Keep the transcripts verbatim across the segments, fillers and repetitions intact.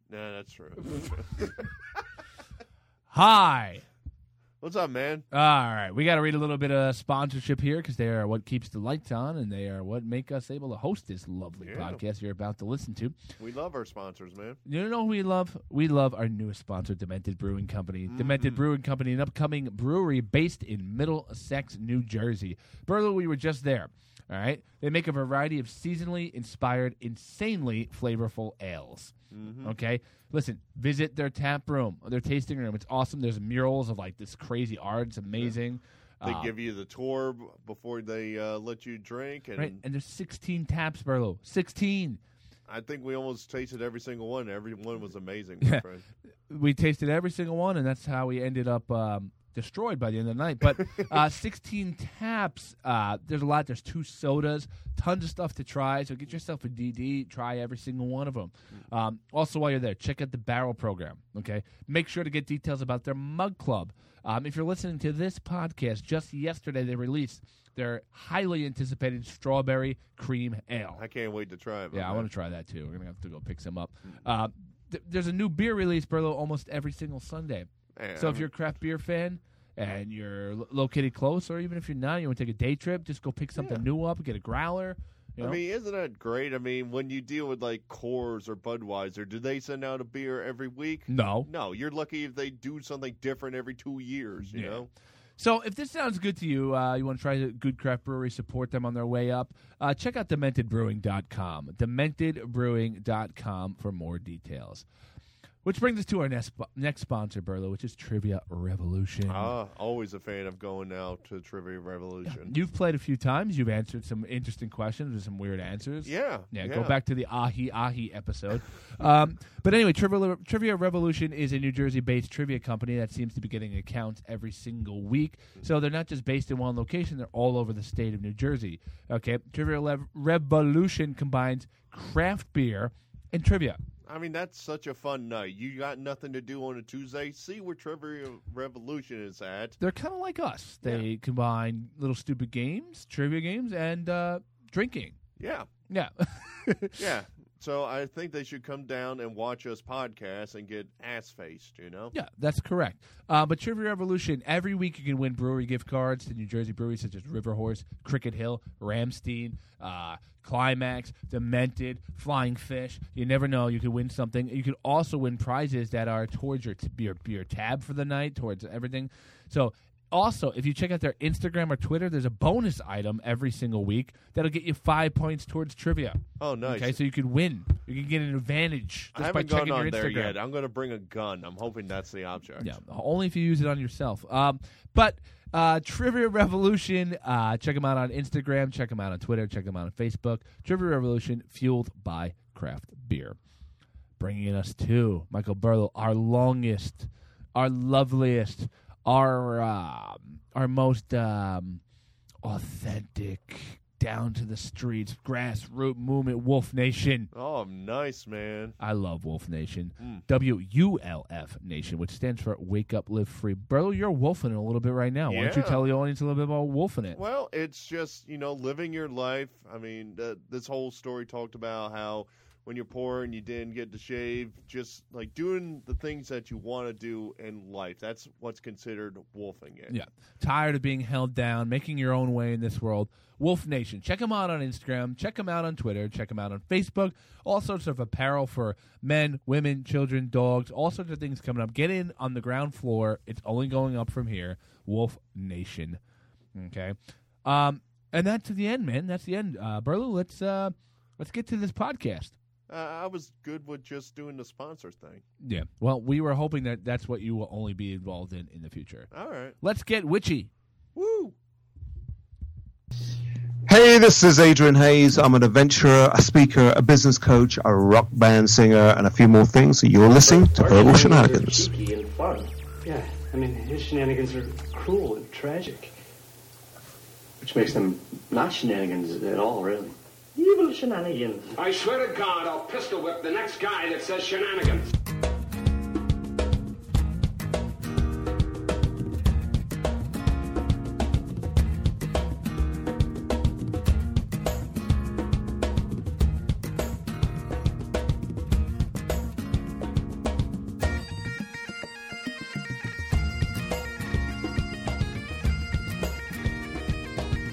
Nah, that's true. Hi. What's up, man? All right. We got to read a little bit of sponsorship here because they are what keeps the lights on, and they are what make us able to host this lovely Yeah. podcast you're about to listen to. We love our sponsors, man. You know who we love? We love our newest sponsor, Demented Brewing Company. Mm. Demented Brewing Company, an upcoming brewery based in Middlesex, New Jersey. Burlow, we were just there. All right. They make a variety of seasonally inspired, insanely flavorful ales. Mm-hmm. Okay. Listen, visit their tap room, their tasting room. It's awesome. There's murals of like this crazy art. It's amazing. They Uh, give you the tour b- before they uh, let you drink, and right. And there's sixteen taps, Burlow. sixteen. I think we almost tasted every single one. Every one was amazing, Yeah. my friend. We tasted every single one, and that's how we ended up um, destroyed by the end of the night. But uh, sixteen taps, uh, there's a lot. There's two sodas, tons of stuff to try. So get yourself a D D. Try every single one of them. Um, also, while you're there, check out the Barrel Program, okay? Make sure to get details about their Mug Club. Um, if you're listening to this podcast, just yesterday they released their highly anticipated Strawberry Cream Ale. I can't wait to try it. my Yeah, I man. want to try that, too. We're going to have to go pick some up. Uh, th- there's a new beer release, Burlow, almost every single Sunday. Man, So if I'm- you're a craft beer fan and you're lo- located close, or even if you're not, you want to take a day trip, just go pick something Yeah. new up, get a growler. You know? I mean, isn't that great? I mean, when you deal with like Coors or Budweiser, do they send out a beer every week? no. No, you're lucky if they do something different every two years. You Yeah. know, So if this sounds good to you, uh, you want to try a good craft brewery, support them on their way up, uh, check out demented brewing dot com. demented brewing dot com for more details. Which brings us to our next, next sponsor, Burlow, which is Trivia Revolution. ah, always a fan of going out to Trivia Revolution. You've played a few times. You've answered some interesting questions with some weird answers. Yeah, Yeah, yeah. go back to the Ahi Ahi episode. um, but anyway, Trivia, Trivia Revolution is a New Jersey-based trivia company that seems to be getting accounts every single week. So they're not just based in one location; they're all over the state of New Jersey. Okay, Trivia Lev- Revolution combines craft beer and trivia. I mean, that's such a fun night. You got nothing to do on a Tuesday. See where Trivia Revolution is at. They're kind of like us. They Yeah. combine little stupid games, trivia games, and uh, drinking. Yeah, Yeah. yeah. So I think they should come down and watch us podcast and get ass-faced, you know? Yeah, that's correct. Uh, but Trivia Revolution, every week you can win brewery gift cards to New Jersey breweries such as River Horse, Cricket Hill, Ramstein, uh, Climax, Demented, Flying Fish. You never know. You could win something. You could also win prizes that are towards your, t- your, your tab for the night, towards everything. So also, if you check out their Instagram or Twitter, there's a bonus item every single week that'll get you five points towards trivia. Oh, nice. Okay, so you could win. You can get an advantage just I by haven't checking gone your on there Instagram. yet. I'm going to bring a gun. I'm hoping that's the object. Yeah, only if you use it on yourself. Um, but uh, Trivia Revolution, uh, check them out on Instagram, check them out on Twitter, check them out on Facebook. Trivia Revolution, fueled by craft beer. Bringing us to Michael Burlow, our longest, our loveliest, our um, our most um, authentic, down to the streets, grassroots movement, Wolf Nation. Oh, nice, man. I love Wolf Nation. Mm. W U L F Nation, which stands for Wake Up, Live Free. Burlow, you're wolfing it a little bit right now. Why don't you Yeah. tell the audience a little bit about wolfing it? Well, it's just, you know, living your life. I mean, uh, this whole story talked about how when you're poor and you didn't get to shave, just like doing the things that you want to do in life. That's what's considered wolfing it. Yeah. Tired of being held down, making your own way in this world. Wolf Nation. Check them out on Instagram. Check them out on Twitter. Check them out on Facebook. All sorts of apparel for men, women, children, dogs, all sorts of things coming up. Get in on the ground floor. It's only going up from here. Wolf Nation. Okay. Um, and that's the end, man. That's the end. Uh, Burlow, let's, uh, let's get to this podcast. Uh, I was good with just doing the sponsor thing. Yeah. Well, we were hoping that that's what you will only be involved in in the future. All right. Let's get witchy. Woo! Hey, this is Adrian Hayes. I'm an adventurer, a speaker, a business coach, a rock band singer, and a few more things. So you're listening to Verbal Shenanigans. Cheeky and fun. Yeah, I mean, his shenanigans are cruel and tragic. Which makes them not shenanigans at all, really. Evil shenanigans. I swear to God, I'll pistol whip the next guy that says shenanigans.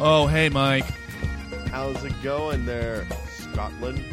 Oh, hey, Mike. How's it going there, Scotland?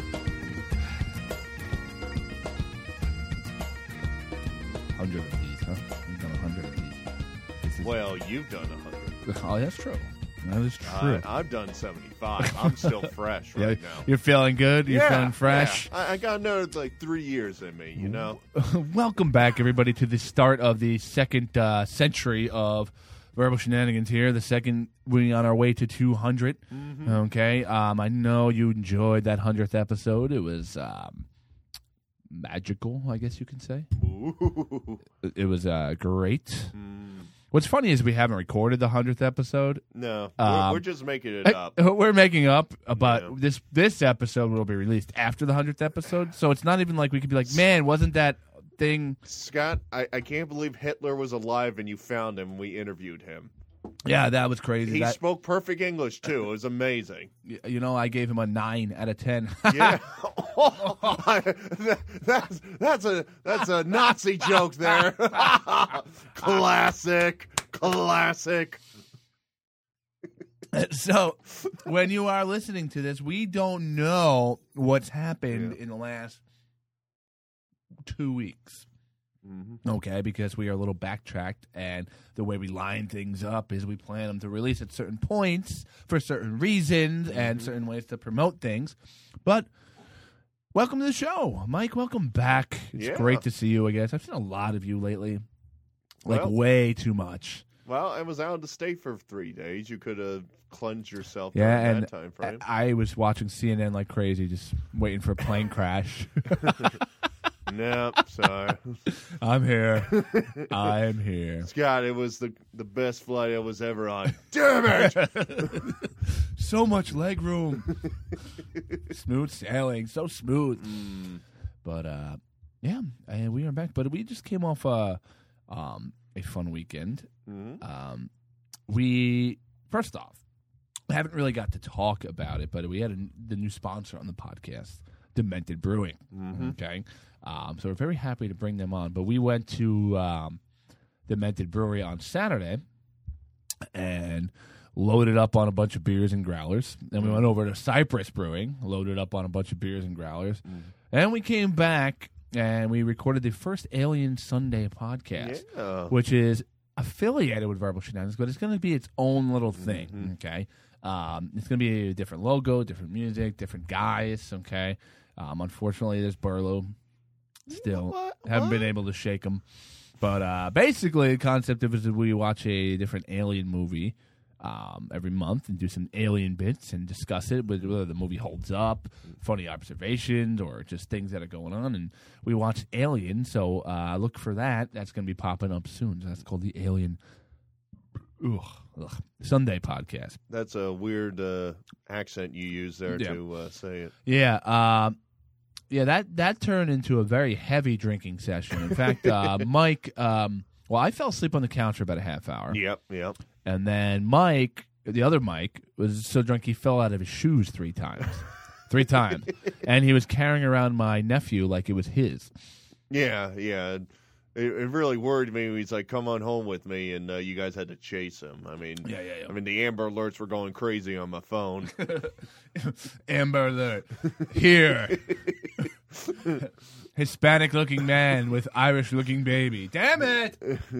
Hundred of these, huh? We've done a hundred of these. This is- Well, you've done a hundred. oh, that's true. That is true. I, I've done seventy-five. I'm still fresh right yeah, now. You're feeling good. You're yeah, feeling fresh. Yeah. I, I got another like three years in me. You know. Welcome back, everybody, to the start of the second uh, century of Verbal Shenanigans here. The second, we're on our way to two hundred. Mm-hmm. Okay. Um, I know you enjoyed that hundredth episode. It was um, magical, I guess you can say. Ooh. It, it was uh, great. Mm. What's funny is we haven't recorded the hundredth episode. No, Um, we're, we're just making it up. We're making up, but Yeah. this this episode will be released after the hundredth episode, so it's not even like we could be like, man, wasn't that thing? Scott, I, I can't believe Hitler was alive and you found him. We interviewed him. Yeah, that was crazy. He That, spoke perfect English too. It was amazing. you know, I gave him a nine out of ten. Yeah, that's that's a that's a Nazi joke there. Classic, classic. So, when you are listening to this, we don't know what's happened Yeah. in the last two weeks. Mm-hmm. Okay, because we are a little backtracked, and the way we line things up is we plan them to release at certain points for certain reasons and Mm-hmm. certain ways to promote things. But welcome to the show, Mike. Welcome back. It's Yeah. great to see you, I guess. I've seen a lot of you lately, like Well- way too much. Well, I was out of the state for three days. You could have cleansed yourself Yeah, during and that time frame. I I was watching C N N like crazy, just waiting for a plane crash. No, sorry. I'm here. I'm here. Scott, it was the the best flight I was ever on. Damn it! So much leg room. Smooth sailing, so smooth. Mm. But uh, yeah, and we are back. But we just came off uh, um, a fun weekend. Mhm. Um, we first off, I haven't really got to talk about it, but we had a, the new sponsor on the podcast, Demented Brewing. Mhm. Okay, um, so we're very happy to bring them on. But we went to um, Demented Brewery on Saturday and loaded up on a bunch of beers and growlers. Then we went over to Cypress Brewing, loaded up on a bunch of beers and growlers. And we came back and we recorded the first Alien Sunday podcast, Yeah. which is affiliated with Verbal Shenanigans, but it's going to be its own little thing, Mm-hmm. okay? Um, it's going to be a different logo, different music, different guys, okay? Um, unfortunately, there's Burlow still. What? Haven't What? been able to shake him. But uh, basically, the concept of it is that we watch a different alien movie um, every month and do some alien bits and discuss it, whether whether the movie holds up, funny observations, or just things that are going on. And we watch Alien, so uh, look for that. That's going to be popping up soon. So that's called the Alien ugh, ugh, Sunday podcast. That's a weird uh, accent you use there Yeah. to uh, say it. Yeah, um, yeah. That that turned into a very heavy drinking session. In fact, uh, Mike. Um, well, I fell asleep on the couch for about a half hour, Yep, yep. and then Mike, the other Mike, was so drunk he fell out of his shoes three times, three times, and he was carrying around my nephew like it was his. Yeah, yeah. It, it really worried me. He's like, "Come on home with me," and uh, you guys had to chase him. I mean, Yeah, yeah, yeah. I mean, the Amber Alerts were going crazy on my phone. Amber Alert, here. Hispanic-looking man with Irish-looking baby. Damn it!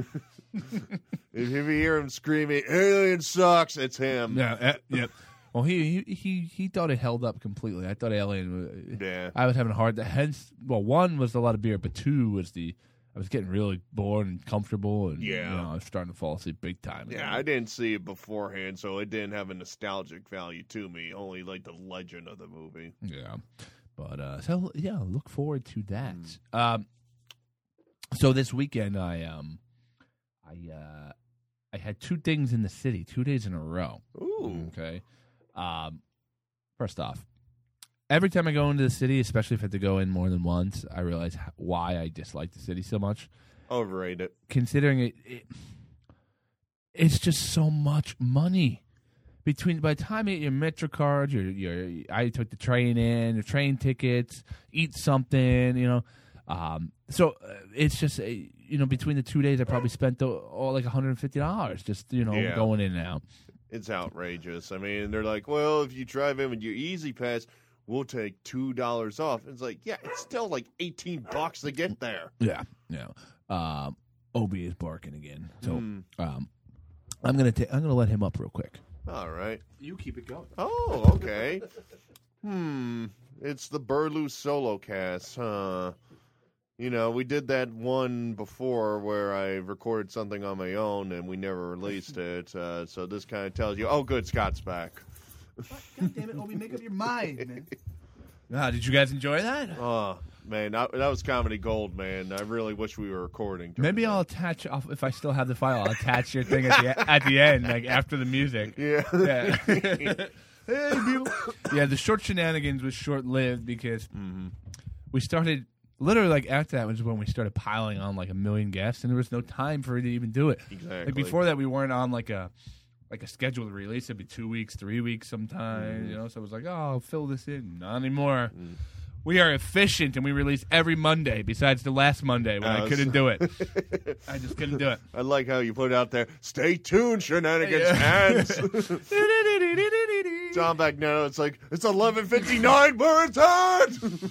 If you hear him screaming, "Alien sucks," it's him. Yeah, uh, yeah. Well, he, he he he thought it held up completely. I thought Alien. Was, Yeah. I was having a hard. Hence, well, one was a lot of beer, but two was the. I was getting really bored and comfortable, and Yeah. you know, I was starting to fall asleep big time. Yeah, I didn't see it beforehand, so it didn't have a nostalgic value to me. Only like the legend of the movie. Yeah, but uh, so yeah, look forward to that. Um, so this weekend, I um, I uh, I had two things in the city, two days in a row. Ooh. Okay. Um, first off, every time I go into the city, especially if I have to go in more than once, I realize h- why I dislike the city so much. Overrated. Considering it, it it's just so much money. Between by the time you get your Metro card, your your I took the train in, the train tickets, eat something, you know. Um, so uh, it's just uh, you know between the two days, I probably spent the, all like one hundred and fifty dollars just you know Yeah. going in and out. It's outrageous. I mean, they're like, well, if you drive in with your Easy Pass, we'll take two dollars off. It's like, yeah, it's still like eighteen bucks to get there. Yeah, yeah. Um, Obi is barking again, so Mm. um, I'm gonna ta- I'm gonna let him up real quick. All right. You keep it going. Oh, okay. hmm. It's the Burlew solo cast, huh? You know, we did that one before where I recorded something on my own and we never released it. Uh, so this kind of tells you, oh, good, Scott's back. God damn it, Obi, make up your mind, man. Ah, did you guys enjoy that? Oh, man, that, that was comedy gold, man. I really wish we were recording. during Maybe that. I'll attach, I'll, if I still have the file, I'll attach your thing at the at the end, like after the music. Yeah. Yeah. Hey, people. Yeah, the short shenanigans was short lived because Mm-hmm. we started literally like after that was when we started piling on like a million guests, and there was no time for it to even do it. Exactly. Like before that, we weren't on like a like a scheduled release. It'd be two weeks, three weeks sometimes. Mm. You know, so it was like, oh, I'll fill this in. Not anymore. Mm. We are efficient, and we release every Monday. Besides the last Monday when I Uh, couldn't do it, I just couldn't do it. I like how you put it out there, stay tuned, shenanigans Yeah. hands. John back now, it's like, it's eleven fifty-nine, where it's at!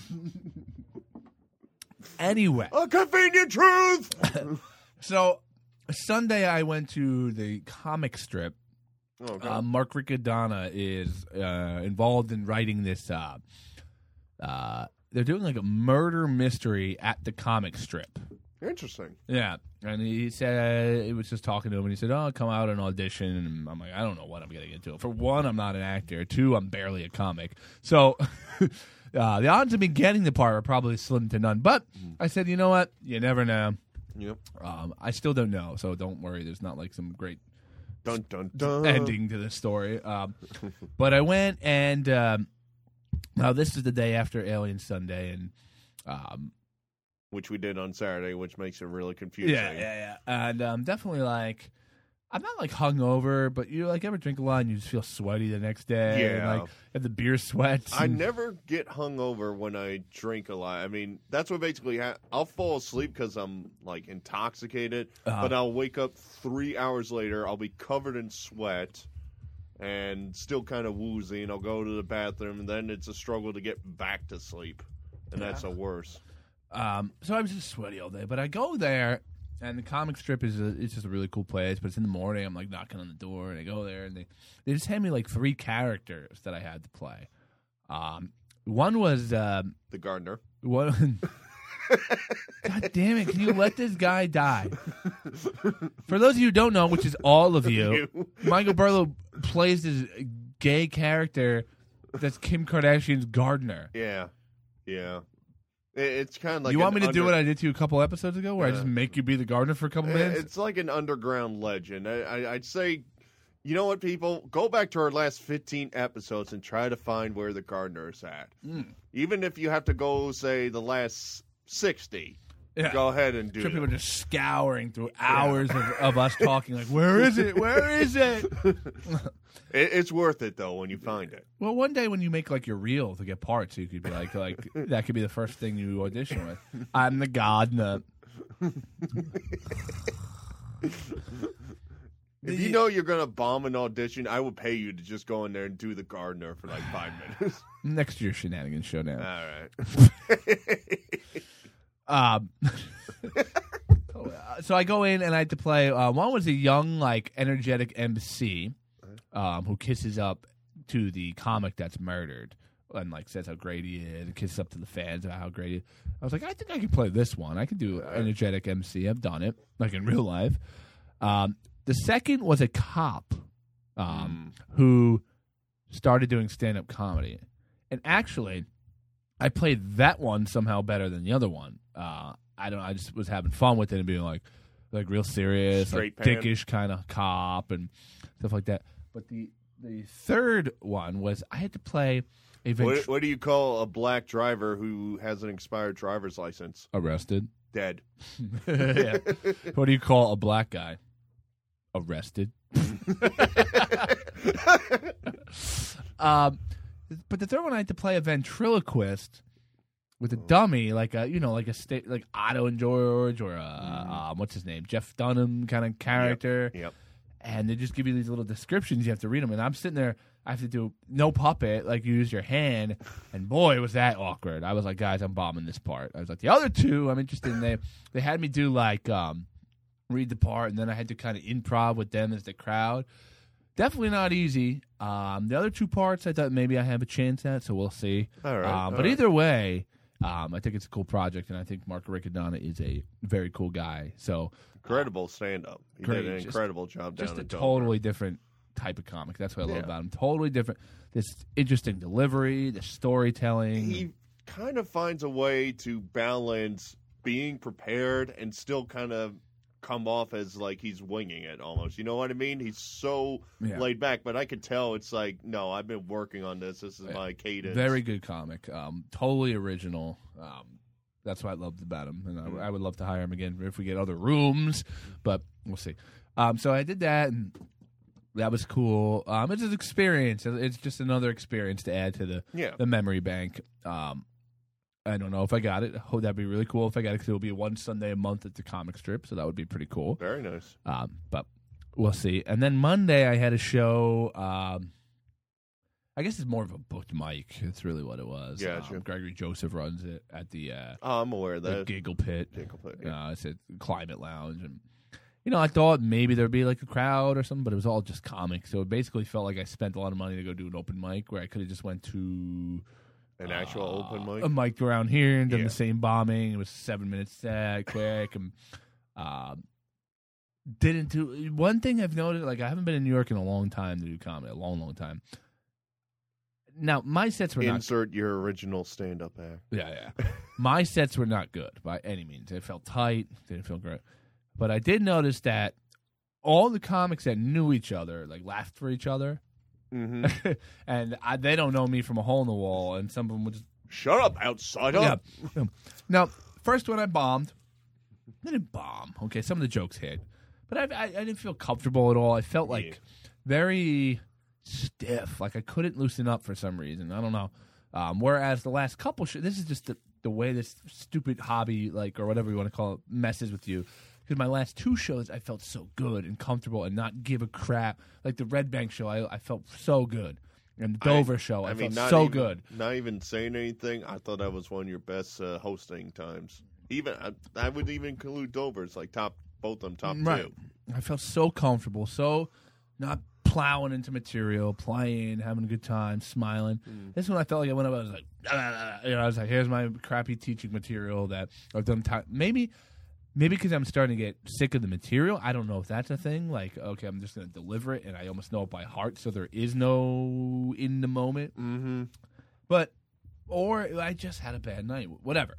Anyway, A convenient truth! so Sunday I went to the comic strip. Okay. Uh, Mark Riccadonna is uh, involved in writing this. Uh, uh, they're doing like a murder mystery at the comic strip. Interesting. Yeah, and he said it was just talking to him, and he said, "Oh, come out and audition." And I'm like, "I don't know what I'm getting into. For one, I'm not an actor. Two, I'm barely a comic. So uh, the odds of me getting the part are probably slim to none." But I said, "You know what? You never know." Yep. Um, I still don't know, so don't worry. There's not like some great Dun, dun, dun. ending to the story. Um, but I went, and um, now this is the day after Alien Sunday, and um, Which we did on Saturday, which makes it really confusing. yeah, yeah, yeah, and um, definitely like I'm not like hungover, but you like ever drink a lot and you just feel sweaty the next day, and, Yeah. like have the beer sweats. I and- never get hungover when I drink a lot. I mean, that's what basically ha- I'll fall asleep because I'm like intoxicated, Uh-huh. but I'll wake up three hours later. I'll be covered in sweat and still kind of woozy, and I'll go to the bathroom, and then it's a struggle to get back to sleep, and that's the worst. Um, so I was just sweaty all day, but I go there, and the comic strip is a, it's just a really cool place. But it's in the morning. I'm like knocking on the door, and I go there, and they they just hand me like three characters that I had to play. Um, one was um, The gardener. one. God damn it! Can you let this guy die? For those of you who don't know, which is all of you, Michael Burlow plays this gay character that's Kim Kardashian's gardener. Yeah, yeah. It, it's kind of like you want me an to do under- what I did to you a couple episodes ago, where I just Yeah. make you be the gardener for a couple Uh, minutes? It's like an underground legend. I, I, I'd say, you know what, people? Go back to our last fifteen episodes and try to find where the gardener is at. Mm. Even if you have to go, say, the last sixty, Yeah. go ahead and do Sure, people are it. just scouring through hours of, of us talking, like, where is it? Where is it? It, it's worth it, though, when you find it. Well, one day when you make like your reel to get parts, you could be like, like that could be the first thing you audition with. I'm the gardener. If you know you're going to bomb an audition, I will pay you to just go in there and do the gardener for like five minutes. Next year's Shenanigans show now. All right. Um, so I go in and I had to play. Uh, one was a young, like, energetic M C um, who kisses up to the comic that's murdered and like says how great he is and kisses up to the fans about how great he is. I was like, I think I can play this one. I can do energetic M C. I've done it, like in real life. Um, the second was a cop um, who started doing stand-up comedy, and actually, I played that one somehow better than the other one. Uh, I don't know. I just was having fun with it and being like, like real serious, Straight like pan. dickish kind of cop and stuff like that. But the the third one was I had to play a What, ventr- what do you call a black driver who has an expired driver's license? arrested. Dead. Yeah. What do you call a black guy? Arrested. um, but the third one I had to play a ventriloquist with a dummy, like a you know, like a state, like Otto and George, or a, um, what's his name, Jeff Dunham kind of character. Yep. and they just give you these little descriptions. You have to read them, and I'm sitting there. I have to do no puppet, like you use your hand, and boy, was that awkward. I was like, guys, I'm bombing this part. I was like, the other two, I'm interested in. They they had me do like um, read the part, and then I had to kind of improv with them as the crowd. Definitely not easy. Um, the other two parts, I thought maybe I have a chance at, so we'll see. All right, um, all but right. either way, um, I think it's a cool project, and I think Mark Riccadonna is a very cool guy. So Incredible stand-up. He Great, did an just- incredible job down just a in Dover. totally different type of comic. That's what I love Yeah. about him. Totally different. This interesting delivery, the storytelling. He kind of finds a way to balance being prepared and still kind of come off as like he's winging it almost. You know what I mean? He's so Yeah. laid back, but I could tell it's like, no, I've been working on this. This is Yeah. my cadence. Very good comic. Um, totally original. Um, that's what I loved about him, and I, I would love to hire him again if we get other rooms, but we'll see. Um, so I did that, and that was cool. Um, it's an experience. It's just another experience to add to the Yeah. the memory bank. Um, I don't know if I got it. Oh, that'd be really cool if I got it, because it'll be one Sunday a month at the comic strip, so that would be pretty cool. Very nice. Um, but we'll see. And then Monday I had a show. Um, I guess it's more of a booked mic. It's really what it was. Gotcha. Um, Gregory Joseph runs it at the, uh, Oh, I'm aware of the that. Giggle Pit. Giggle Pit, yeah. Uh, it's a Climate Lounge, and you know, I thought maybe there'd be like a crowd or something, but it was all just comics. So it basically felt like I spent a lot of money to go do an open mic where I could have just went to An actual uh, open mic? a mic around here and done Yeah. the same bombing. It was seven minutes set, quick, and um, didn't do one thing I've noticed. Like I haven't been in New York in a long time to do comedy, a long, long time. Now my sets were not. Insert your original stand-up act. Yeah, yeah. My sets were not good by any means. They felt tight. They didn't feel great. But I did notice that all the comics that knew each other, like, laughed for each other. Mm-hmm. and I, they don't know me from a hole in the wall. And some of them would just... Shut up, outsider. Yeah. Now, first when I bombed, I didn't bomb. Okay, some of the jokes hit. But I, I, I didn't feel comfortable at all. I felt like Yeah. very stiff. Like I couldn't loosen up for some reason. I don't know. Um, whereas the last couple... Sh- this is just the, the way this stupid hobby, like, or whatever you want to call it, messes with you. Because my last two shows, I felt so good and comfortable and not give a crap. Like the Red Bank show, I, I felt so good. And the Dover show, I, I mean, felt not so even, good. Not even saying anything, I thought that was one of your best uh, hosting times. Even I, I would even include Dover's like top, both of them top Right. two. I felt so comfortable, so not plowing into material, playing, having a good time, smiling. Mm. This one I felt like I went up, I was like, ah, you know, I was like, here's my crappy teaching material that I've done. Time. Maybe, maybe because I'm starting to get sick of the material. I don't know if that's a thing. Like, okay, I'm just going to deliver it, and I almost know it by heart, so there is no in the moment. Mm-hmm. But, or I just had a bad night, whatever.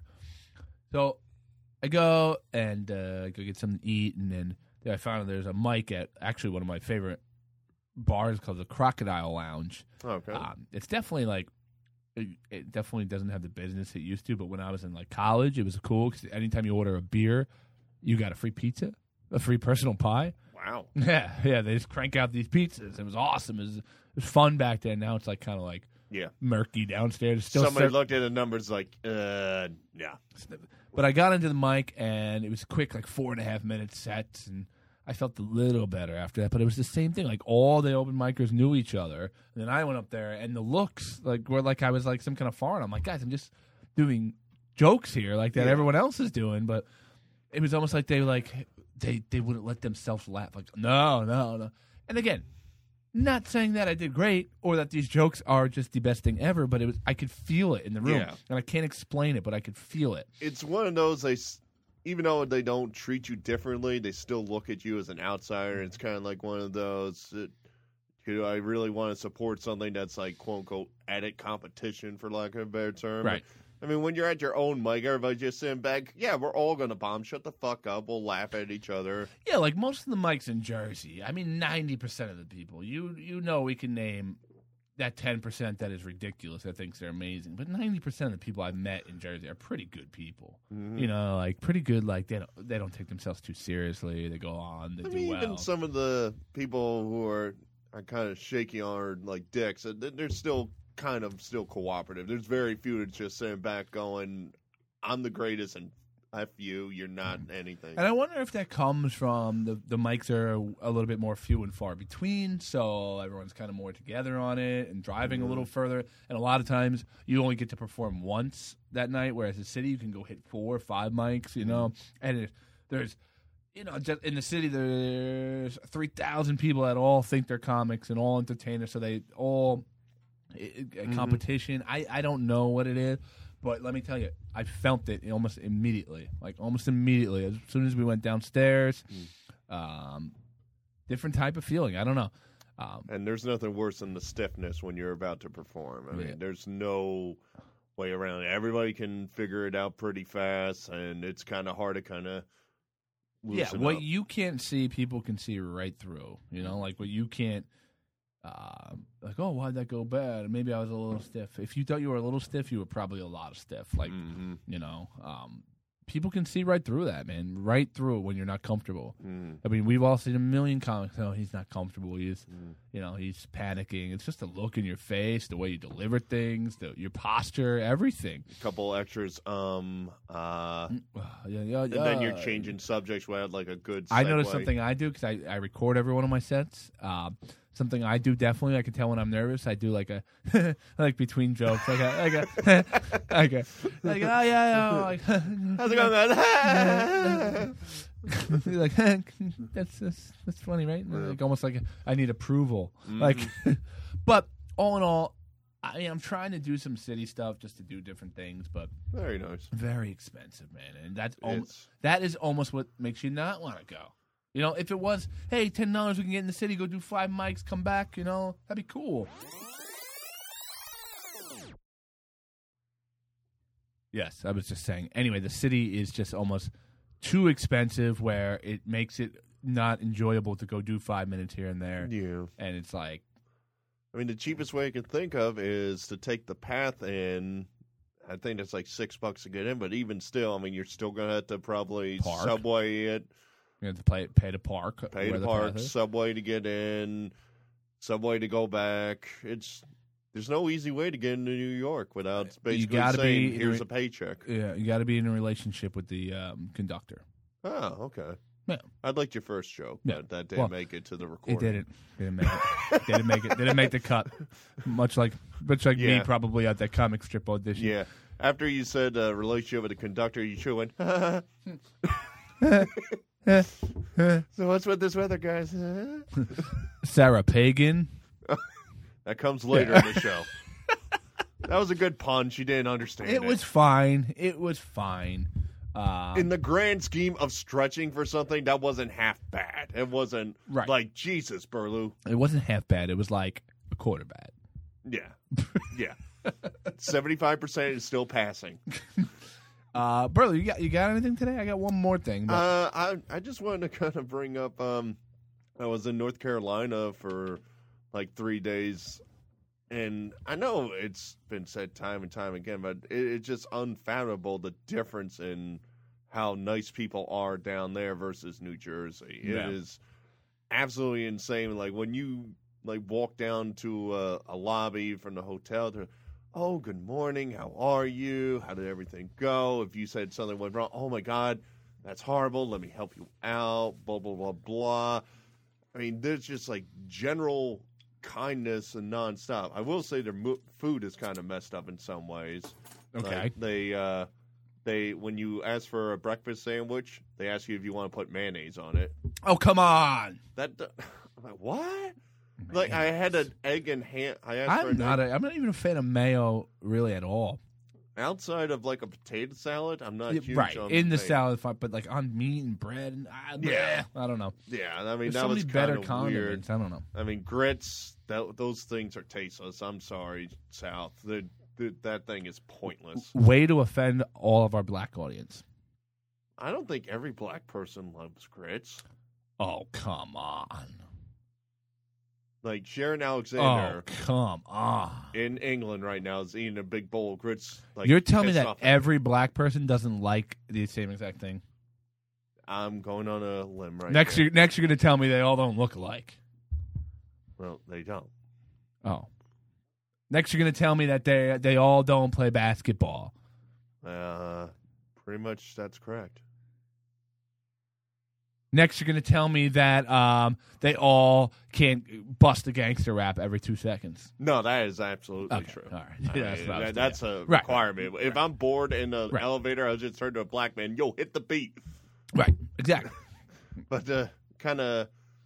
So I go and uh, go get something to eat, and then I found there's a mic at actually one of my favorite bars called the Crocodile Lounge. Okay. Um, it's definitely like, it, it definitely doesn't have the business it used to, but when I was in like college, it was cool because anytime you order a beer, you got a free pizza, a free personal pie. Wow. Yeah, yeah, they just crank out these pizzas. It was awesome. It was, it was fun back then. Now it's like kind of like Yeah. murky downstairs. It's still Somebody ser- looked at the numbers like, uh, yeah. But I got into the mic, and it was quick, like four and a half minute sets, and I felt a little better after that. But it was the same thing. Like, all the open micers knew each other, and then I went up there, and the looks like were like I was like some kind of foreign. I'm like, guys, I'm just doing jokes here, like that Yeah. everyone else is doing. But it was almost like they like they they wouldn't let themselves laugh. Like, no, no, no. And again, not saying that I did great or that these jokes are just the best thing ever, but it was I could feel it in the room, Yeah. and I can't explain it, but I could feel it. It's one of those, they, s- even though they don't treat you differently, they still look at you as an outsider. It's kind of like one of those, uh, do I really want to support something that's like, quote unquote, edit competition, for lack of a better term? Right. I mean, when you're at your own mic, everybody's just sitting back. Yeah, we're all going to bomb. Shut the fuck up. We'll laugh at each other. Yeah, like most of the mics in Jersey, I mean, ninety percent of the people, you you know we can name that ten percent that is ridiculous that thinks they're amazing. But ninety percent of the people I've met in Jersey are pretty good people. Mm-hmm. You know, like pretty good, like they don't, they don't take themselves too seriously. They go on, they I do mean, well. even some of the people who are, are kind of shaky on or like dicks, uh, they're still kind of still cooperative. There's very few that's just sitting back going, I'm the greatest and F you, you're not anything. And I wonder if that comes from the the mics are a little bit more few and far between, so everyone's kind of more together on it and driving Mm-hmm. a little further. And a lot of times you only get to perform once that night, whereas the city you can go hit four or five mics, you know. And it, there's, you know, just in the city there's three thousand people that all think they're comics and all entertainers, so they all a Mm-hmm. competition. I I don't know what it is. But let me tell you, I felt it almost immediately. Like, almost immediately. As soon as we went downstairs, Mm. um, different type of feeling. I don't know. Um, And there's nothing worse than the stiffness when you're about to perform. I Yeah. mean, there's no way around it. Everybody can figure it out pretty fast, and it's kind of hard to kind of yeah, loosen what up. you can't see, people can see right through. You know, like what you can't, uh, like, oh, why'd that go bad? Maybe I was a little stiff. If you thought you were a little stiff, you were probably a lot of stiff. Like, Mhm. you know, um, people can see right through that, man. Right through it when you're not comfortable. Mm. I mean, we've all seen a million comics. Oh, he's not comfortable. He's, Mm. you know, he's panicking. It's just a look in your face, the way you deliver things, the, your posture, everything. A couple extras. Um. Uh. Yeah, yeah, And then you're changing subjects without like a good. I noticed segue. something I do because I, I record every one of my sets. Um, something I do definitely, I can tell when I'm nervous. I do like a like between jokes, like a like a like a like oh yeah, yeah like How's it going, man? like that's, that's that's funny, right? Like almost like I need approval. Like, but all in all, I mean, I'm trying to do some city stuff just to do different things, but Very nice. very expensive, man, and that's al- It's- that is almost what makes you not want to go. You know, if it was, hey, ten dollars, we can get in the city, go do five mics, come back, you know, that'd be cool. Yes, I was just saying. Anyway, the city is just almost too expensive where it makes it not enjoyable to go do five minutes here and there. Yeah. And it's like, I mean, the cheapest way I can think of is to take the path in. I think it's like six bucks to get in, but even still, I mean, you're still gonna have to probably Park. subway it, you have to pay, pay to park. pay where to the park, path is. subway to get in, subway to go back. It's there's no easy way to get into New York without basically gotta saying, be- "Here's a paycheck." Yeah, you got to be in a relationship with the um, conductor. Oh, okay. Yeah. I'd liked your first joke, Yeah. but that didn't Well, make it to the recording. It didn't. Didn't make it. didn't make it. Didn't make the cut. Much like, much like me, Yeah. probably at that comic strip audition. Yeah. After you said uh, relationship with the conductor, you should have went. So what's with this weather, guys? Huh? Sarah Pagan. That comes later in the show. That was a good pun. She didn't understand it. It was fine. It was fine. Um, in the grand scheme of stretching for something, that wasn't half bad. It wasn't Right. like Jesus, Burlou. it wasn't half bad. It was like a quarter bad. Yeah, yeah. Seventy-five percent is still passing. Uh, Burley, you got you got anything today? I got one more thing. But Uh, I I just wanted to kind of bring up. Um, I was in North Carolina for like three days, and I know it's been said time and time again, but it, it's just unfathomable the difference in how nice people are down there versus New Jersey. Yeah. It is absolutely insane. Like when you like walk down to a, a lobby from the hotel, to oh, good morning, how are you? How did everything go? If you said something went wrong, oh my God, that's horrible. Let me help you out. Blah blah blah blah. I mean, there's just like general kindness and nonstop. I will say their mo- food is kind of messed up in some ways. Okay. Like, they uh, they when you ask for a breakfast sandwich, they ask you if you want to put mayonnaise on it. oh, come on. That I'm like, what? Like I had an egg and ham. I asked for I'm an not. egg. A, I'm not even a fan of mayo really at all. Outside of like a potato salad, I'm not huge right on in the mayo. salad, fine, but like on meat and bread, and I, Yeah. I don't know. Yeah, I mean There's that so was many kind better of weird. condiments. I don't know. I mean grits, that, those things are tasteless. I'm sorry, South. The, the, that thing is pointless. Way to offend all of our black audience. I don't think every black person loves grits. Oh, come on. Like Sharon Oh, Alexander come on. in England right now is eating a big bowl of grits. Like You're telling me pissed that off at me. every black person doesn't like the same exact thing? I'm going on a limb right Next, now. you're, next you're going to tell me they all don't look alike. Well, they don't. Oh. Next you're going to tell me that they they all don't play basketball. Uh, Pretty much, that's correct. Next, you're going to tell me that um, they all can't bust a gangster rap every two seconds. No, that is absolutely Okay, true. all right. I Yeah, that's mean, what I was that- that's a thinking. Right, requirement. If I'm bored in the Right. elevator, I'll just turn to a black man. Yo, hit the beat. Right, exactly. But uh, kind of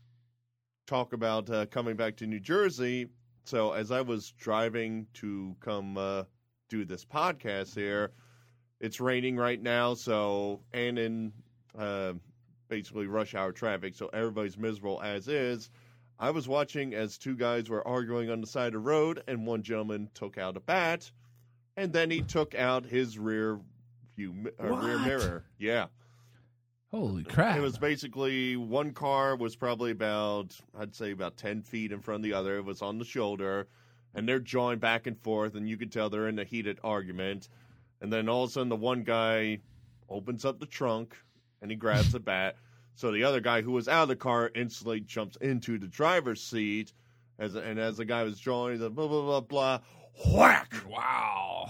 talk about uh, coming back to New Jersey. So as I was driving to come uh, do this podcast here, it's raining right now. So and in uh, basically rush hour traffic, so everybody's miserable as is. I was watching as two guys were arguing on the side of the road, and one gentleman took out a bat, and then he took out his rear view uh, rear What? mirror. Yeah. Holy crap. It was basically one car was probably about, I'd say about ten feet in front of the other. It was on the shoulder, and they're jawing back and forth, and you could tell they're in a heated argument. And then all of a sudden, the one guy opens up the trunk, and he grabs a bat. So the other guy who was out of the car instantly jumps into the driver's seat, as and as the guy was jawing, he's like, blah, blah, blah, blah, whack! Wow.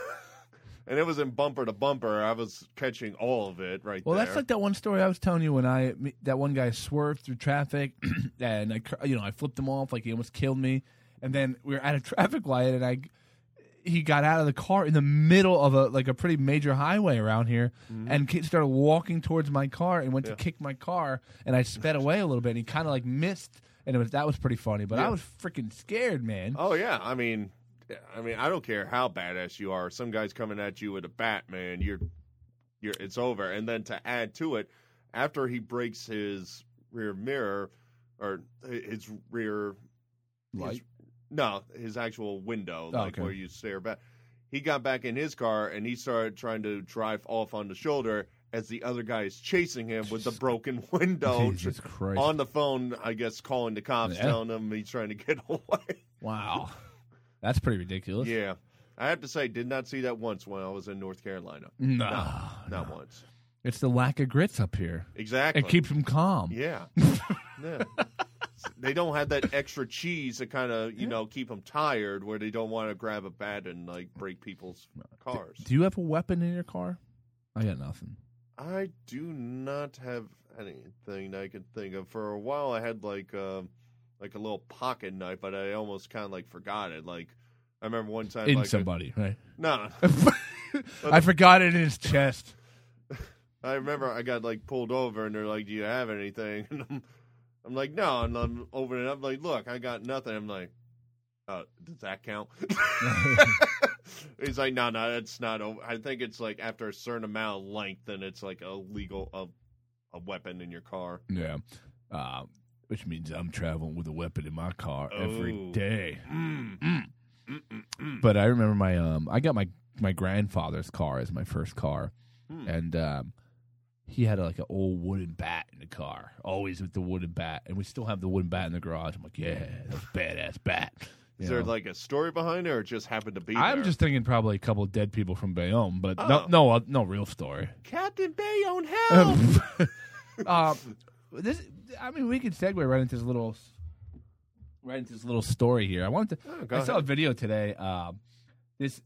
And it was in bumper to bumper. I was catching all of it right Well, there. that's like that one story I was telling you when I me- that one guy swerved through traffic, and I, cr- you know, I flipped him off like he almost killed me, and then we were at a traffic light, and I, he got out of the car in the middle of a like a pretty major highway around here, Mm-hmm. and ki- started walking towards my car, and went Yeah. to kick my car, and I sped away a little bit, and he kind of like missed, and it was that was pretty funny, but Yeah. I was freaking scared, man. Oh yeah, I mean, I mean, I don't care how badass you are. Some guy's coming at you with a bat, man. You're, you're, it's over. And then to add to it, after he breaks his rear mirror or his rear Light? his- no, his actual window, Oh, like okay. where you stare back. He got back in his car and he started trying to drive off on the shoulder as the other guy is chasing him with the broken window. Jesus Christ. On the phone, I guess, calling the cops, Yeah. telling them he's trying to get away. Wow, that's pretty ridiculous. Yeah. I have to say, did not see that once when I was in North Carolina. No, Not no. once. It's the lack of grits up here. Exactly. It keeps them calm. Yeah. yeah. They don't have that extra cheese to kind of, you know, keep them tired where they don't want to grab a bat and, like, break people's cars. Do you have a weapon in your car? I got nothing. I do not have anything that I can think of. For a while, I had, like, uh, like a little pocket knife, but I almost kind of, like, forgot it. Like, I remember one time, In like, somebody, right? no. I forgot it in his chest. I remember I got like pulled over and they're like, "Do you have anything?" And I'm, I'm like, "No." And I'm opening it up, like, "Look, I got nothing." I'm like, uh, "Does that count?" He's like, "No, no, that's not. o- I think it's like after a certain amount of length, then it's like a legal a, a weapon in your car." Yeah. Uh, which means I'm traveling with a weapon in my car every Oh. day. Mm. Mm. Mm, mm, mm. But I remember my um, I got my my grandfather's car as my first car, Hmm. and um, he had like an old wooden bat in the car, always with the wooden bat, and we still have the wooden bat in the garage. I'm like, yeah, that's a badass bat. You Is there know? like a story behind it, or it just happened to be I'm there? just thinking probably a couple of dead people from Bayonne, but Oh. no, no, uh, no real story. Captain Bayonne, help! uh, this, I mean, we could segue right into this little, right into this little story here. I wanted to. Oh, go I saw a ahead. video today. Um, this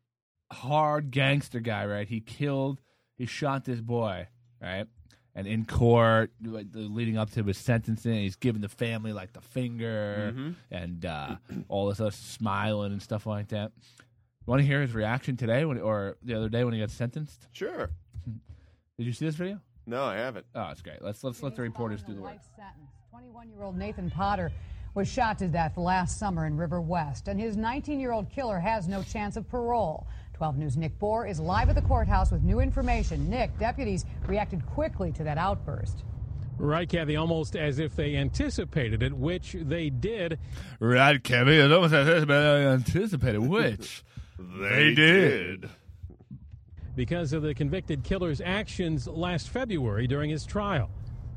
hard gangster guy, right? He killed, he shot this boy, right? And in court, like, the- leading up to his sentencing, he's giving the family like the finger Mhm. and uh, all this other smiling and stuff like that. You want to hear his reaction today, when, or the other day when he got sentenced? Sure. Did you see this video? No, I haven't. Oh, it's great. Let's let's let the reporters do the work. Life sentence. twenty-one-year-old Nathan Potter was shot to death last summer in River West, and his nineteen-year-old killer has no chance of parole. twelve News' Nick Bohr is live at the courthouse with new information. Nick, deputies reacted quickly to that outburst. Right, Kathy, almost as if they anticipated it, which they did. Right, Kevin. It's almost as if I anticipated, which They did. Because of the convicted killer's actions last February during his trial.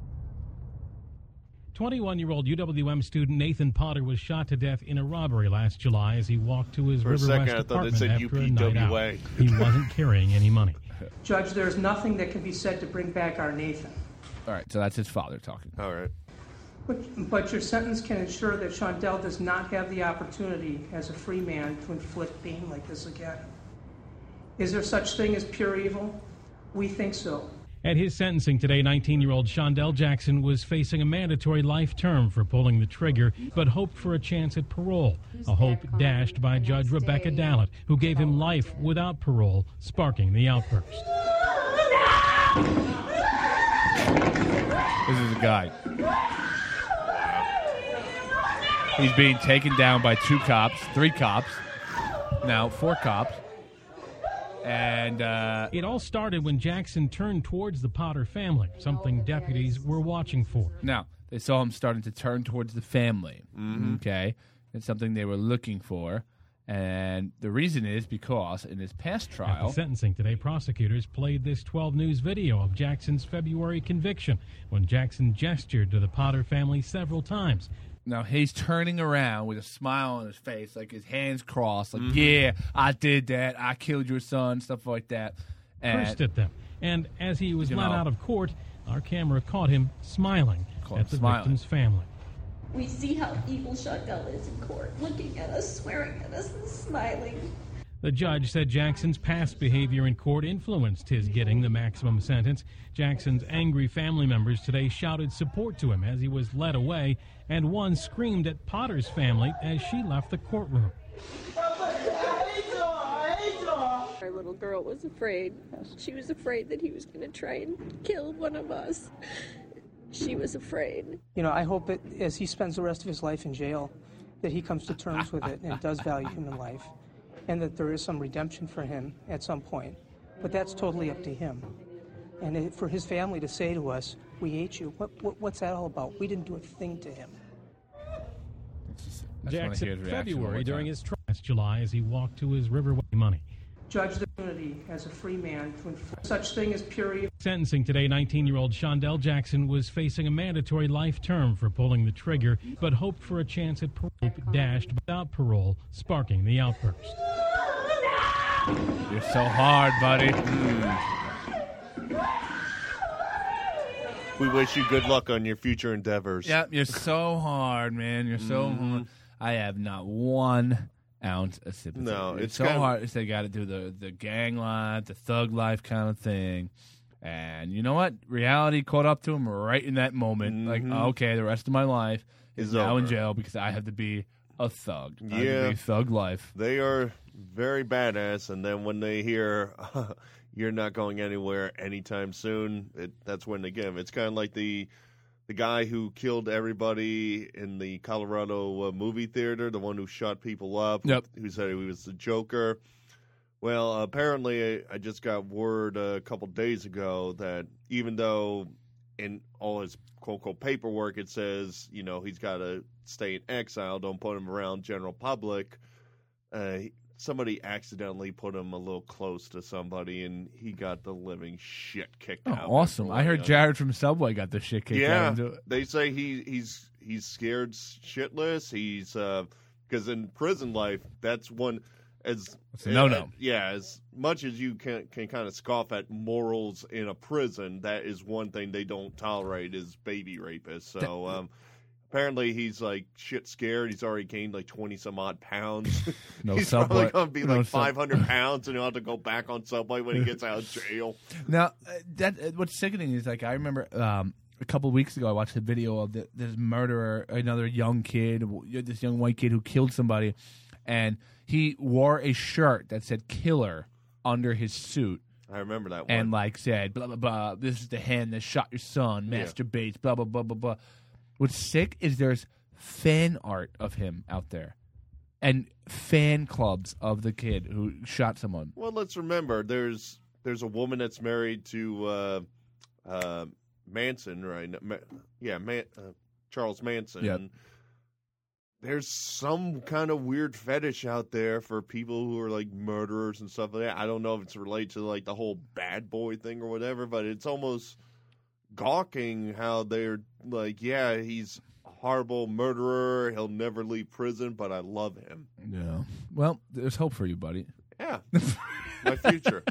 twenty-one-year-old U W M student Nathan Potter was shot to death in a robbery last July as he walked to his For a River second, West I thought it apartment said after a night U P W A. out. He wasn't carrying any money. Judge, there's nothing that can be said to bring back our Nathan. All right, so that's his father talking. All right. But, but your sentence can ensure that Shondell does not have the opportunity as a free man to inflict pain like this again. Is there such thing as pure evil? We think so. At his sentencing today, nineteen-year-old Shondell Jackson was facing a mandatory life term for pulling the trigger, but hoped for a chance at parole, a hope dashed by Judge Rebecca Dallett, who gave him life without parole, sparking the outburst. This is a guy. He's being taken down by two cops, three cops, now four cops. And uh, it all started when Jackson turned towards the Potter family, something deputies were watching for. Now, they saw him starting to turn towards the family. Mm-hmm. Okay? It's something they were looking for. And the reason is because in his past trial... At the sentencing today, prosecutors played this twelve News video of Jackson's February conviction when Jackson gestured to the Potter family several times. Now, he's turning around with a smile on his face, like his hands crossed, like, Mm-hmm. yeah, I did that, I killed your son, stuff like that. And Cursed at them. And as he was You let know. out of court, our camera caught him smiling Caught at him the smiling. victim's family. We see how evil Shondell is in court, looking at us, swearing at us, and smiling. The judge said Jackson's past behavior in court influenced his getting the maximum sentence. Jackson's angry family members today shouted support to him as he was led away, and one screamed at Potter's family as she left the courtroom. Our little girl was afraid. She was afraid that he was going to try and kill one of us. She was afraid. You know, I hope that as he spends the rest of his life in jail, that he comes to terms with it and does value human life, and that there is some redemption for him at some point. But that's totally up to him. And it, for his family to say to us, we hate you, what, what, what's that all about? We didn't do a thing to him. I just wanna hear his Jackson, reaction one February, more during time. his trial last July, as he walked to his Riverway money. Judge the community as a free man to enforce such thing as purity. Sentencing today, nineteen-year-old Shondell Jackson was facing a mandatory life term for pulling the trigger, but hoped for a chance at parole, dashed without parole, sparking the outburst. You're so hard, buddy. We wish you good luck on your future endeavors. Yep, you're so hard, man. You're so Mhm. hard. I have not one ounce of sympathy. No, it's, it's so kind of- hard. It's they got to do the, the gang life, the thug life kind of thing. And you know what? Reality caught up to him right in that moment. Like, Mhm. okay, the rest of my life is Is now in over. jail because I have to be a thug. I have Yeah. to be thug life. They are very badass, and then when they hear you're not going anywhere anytime soon, it, that's when they give. It's kind of like the the guy who killed everybody in the Colorado uh, movie theater, the one who shot people up, Yep. who said he was the Joker. Well, apparently, I, I just got word a couple days ago that even though in all his quote-unquote paperwork it says, you know, he's got to stay in exile, don't put him around general public, uh, somebody accidentally put him a little close to somebody, and he got the living shit kicked Oh, out. awesome. I heard Jared from Subway got the shit kicked Yeah, out. Into it. they say he he's he's scared shitless. He's because in prison life, that's one as It's a no-no. uh, yeah, as much as you can can kind of scoff at morals in a prison, that is one thing they don't tolerate is baby rapists. So um, apparently he's like shit scared. He's already gained like twenty some odd pounds. No he's Subway. probably gonna be No like Sub- five hundred pounds, and he'll have to go back on Subway when he gets out of jail. Now, uh, that uh, what's sickening is like I remember um, a couple weeks ago I watched a video of the, this murderer, another young kid, w- this young white kid who killed somebody, and he wore a shirt that said "killer" under his suit. I remember that one. And like said blah blah blah. This is the hand that shot your son. Yeah. Masturbates. Blah blah blah blah blah. What's sick is there's fan art of him out there, and fan clubs of the kid who shot someone. Well, let's remember there's there's a woman that's married to uh, uh, Manson, right? Ma- yeah, Man- uh, Charles Manson. Yep. There's some kind of weird fetish out there for people who are like murderers and stuff like that. I don't know if it's related to like the whole bad boy thing or whatever, but it's almost gawking how they're like, yeah, he's a horrible murderer. He'll never leave prison, but I love him. Yeah. Well, there's hope for you, buddy. Yeah, my future.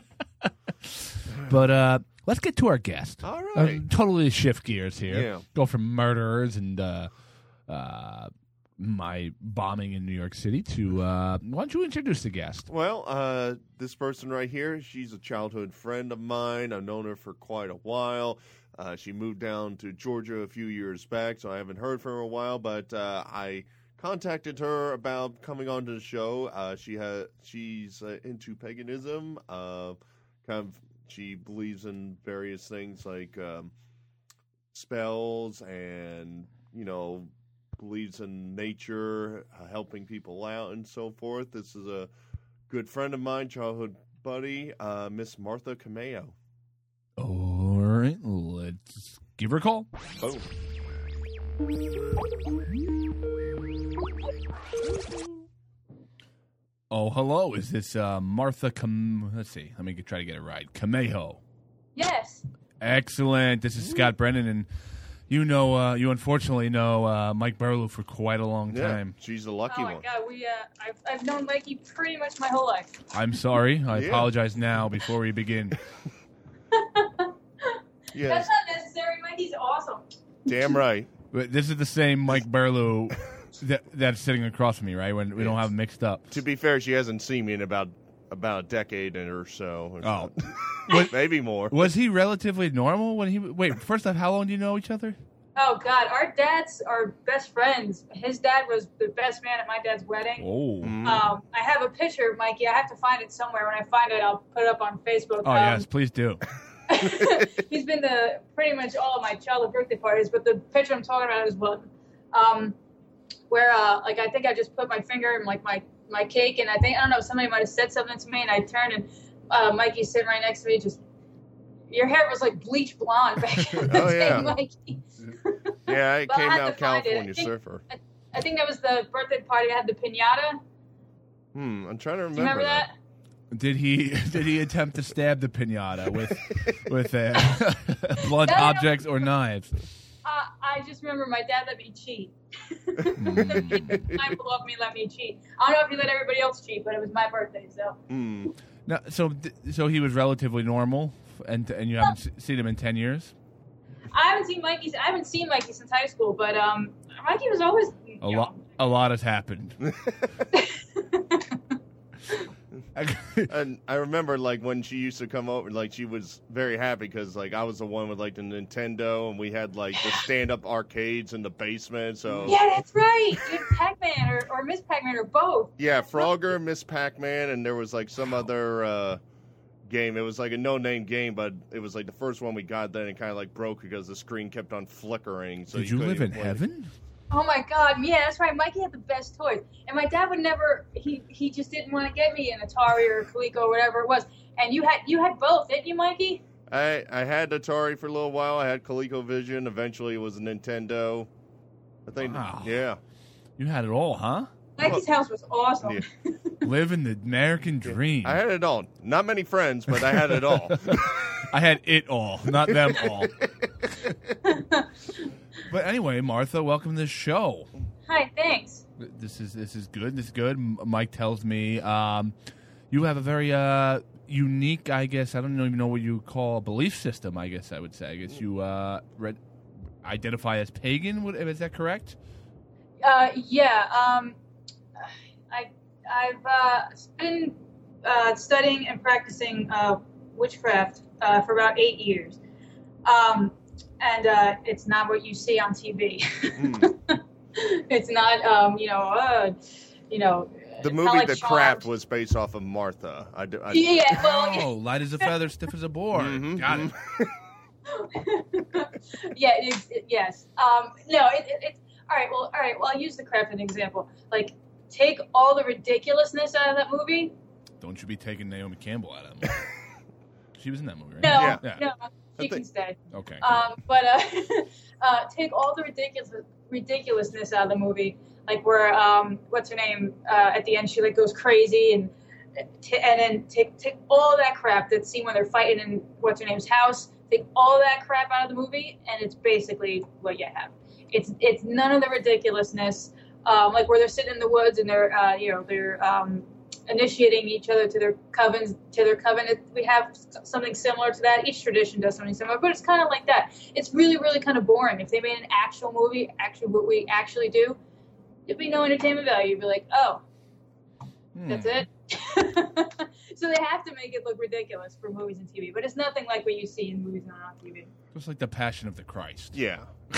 But uh, let's get to our guest. All Uh, right. totally shift gears here. Yeah. Go from murderers and uh, uh, my bombing in New York City to, uh, why don't you introduce the guest? Well, uh, this person right here, she's a childhood friend of mine. I've known her for quite a while. Uh, she moved down to Georgia a few years back, so I haven't heard from her in a while, but uh, I contacted her about coming on to the show. Uh, she ha- She's uh, into paganism. Uh, kind of, she believes in various things like um, spells and, you know, believes in nature, uh, helping people out and so forth. This is a good friend of mine, childhood buddy, uh, Miss Martha Cameo. All right, let's give her a call. Boom. Oh, hello. Is this uh, Martha Cam... Let's see. Let me get, try to get it right. Cameo. Yes. Excellent. This is Scott Brennan, and you know, uh, you unfortunately know uh, Mike Burlew for quite a long Yeah, time. she's a lucky Oh my one. God, we uh, I've I've known Mikey pretty much my whole life. I'm sorry. I Yeah. apologize now before we begin. Yes, That's not necessary. Mikey's awesome. damn right. But this is the same Mike Burlew that, that's sitting across from me, right? When we don't Yes. have them mixed up. To be fair, she hasn't seen me in about about a decade or so. Or Oh. so. Was- Maybe more. Was he relatively normal when he... Wait, first off, how long do you know each other? Oh God, our dads are best friends. His dad was the best man at my dad's wedding. Oh. Mm. Um, I have a picture of Mikey. I have to find it somewhere. When I find it, I'll put it up on Facebook. Oh, um, yes, please do. He's been to pretty much all of my childhood birthday parties, but the picture I'm talking about is one um, where, uh, like, I think I just put my finger in like my, my cake, and I think I don't know, somebody might have said something to me, and I turned, and uh, Mikey's sitting right next to me. Just your hair was like bleach blonde back in the Oh, day, yeah. Mikey. Yeah, I But I came had out to find it. California I think- surfer. I, I think that was the birthday party. I had the piñata. Hmm, I'm trying to remember. Do you remember that? Did he did he attempt to stab the pinata with with uh, blunt No, no, no. objects or knives? Uh, I just remember my dad let me cheat. Mm. Time below me let me cheat. I don't know if he let everybody else cheat, but it was my birthday, so. Hmm. Now, so th- so he was relatively normal, and and you haven't s- seen him in ten years. I haven't seen Mikey. I haven't seen Mikey since high school, but um, Mikey was always. You A know, lot a lot has happened. And I remember, like, when she used to come over, like, she was very happy because, like, I was the one with, like, the Nintendo, and we had, like, the stand-up arcades in the basement, so... Yeah, that's right. You had Pac-Man or, or Miss Pac-Man or both. Yeah, Frogger, Miss Pac-Man, and there was, like, some other uh, game. It was, like, a no-name game, but it was, like, the first one we got, then it kind of, like, broke because the screen kept on flickering. So Did you couldn't live in even play. heaven? Oh my God, yeah, that's right. Mikey had the best toys, and my dad would never. He he just didn't want to get me an Atari or a Coleco or whatever it was. And you had you had both, didn't you, Mikey? I, I had Atari for a little while. I had ColecoVision. Eventually, it was a Nintendo. I think, Wow. yeah. You had it all, huh? Mikey's house was awesome. Yeah. Living the American dream. I had it all. Not many friends, but I had it all. I had it all, not them all. But anyway, Martha, welcome to the show. Hi, thanks. This is this is good. This is good. M- Mike tells me um, you have a very uh, unique, I guess. I don't even know what you call a belief system. I guess I would say. I guess you uh, read, identify as pagan. Would- Is that correct? Uh, yeah. Um, I I've uh, been uh, studying and practicing uh, witchcraft uh, for about eight years. Um, and uh, it's not what you see on T V. Mm. It's not, um, you know, uh, you know. The it's movie not like The Charmed. Craft was based off of Martha. I, do- I, Yeah, well, yeah. Oh, light as a feather, stiff as a board. Mhm, Got it. Yeah, it's, it, yes. Um, no, it, it, it's all right. Well, all right. Well, I'll use The Craft as an example. Like, take all the ridiculousness out of that movie. Don't you be taking Naomi Campbell out of that movie. She was in that movie, right? No, Yeah. no, I she think- can stay. Okay. Um, but uh, uh, take all the ridiculous ridiculousness out of the movie, like where um, what's her name uh, at the end? She like goes crazy, and t- and then take take all that crap that scene when they're fighting in what's her name's house. Take all that crap out of the movie, and it's basically what you have. It's it's none of the ridiculousness, um, like where they're sitting in the woods and they're uh, you know they're um, initiating each other to their covens to their covenant. We have something similar to that. Each tradition does something similar, but it's kind of like that. It's really really kind of boring. If they made an actual movie, actually what we actually do, there'd be no entertainment value. You'd be like, oh, Hmm. that's it. So they have to make it look ridiculous for movies and T V, but it's nothing like what you see in movies and on T V. Just like the Passion of the Christ. Yeah.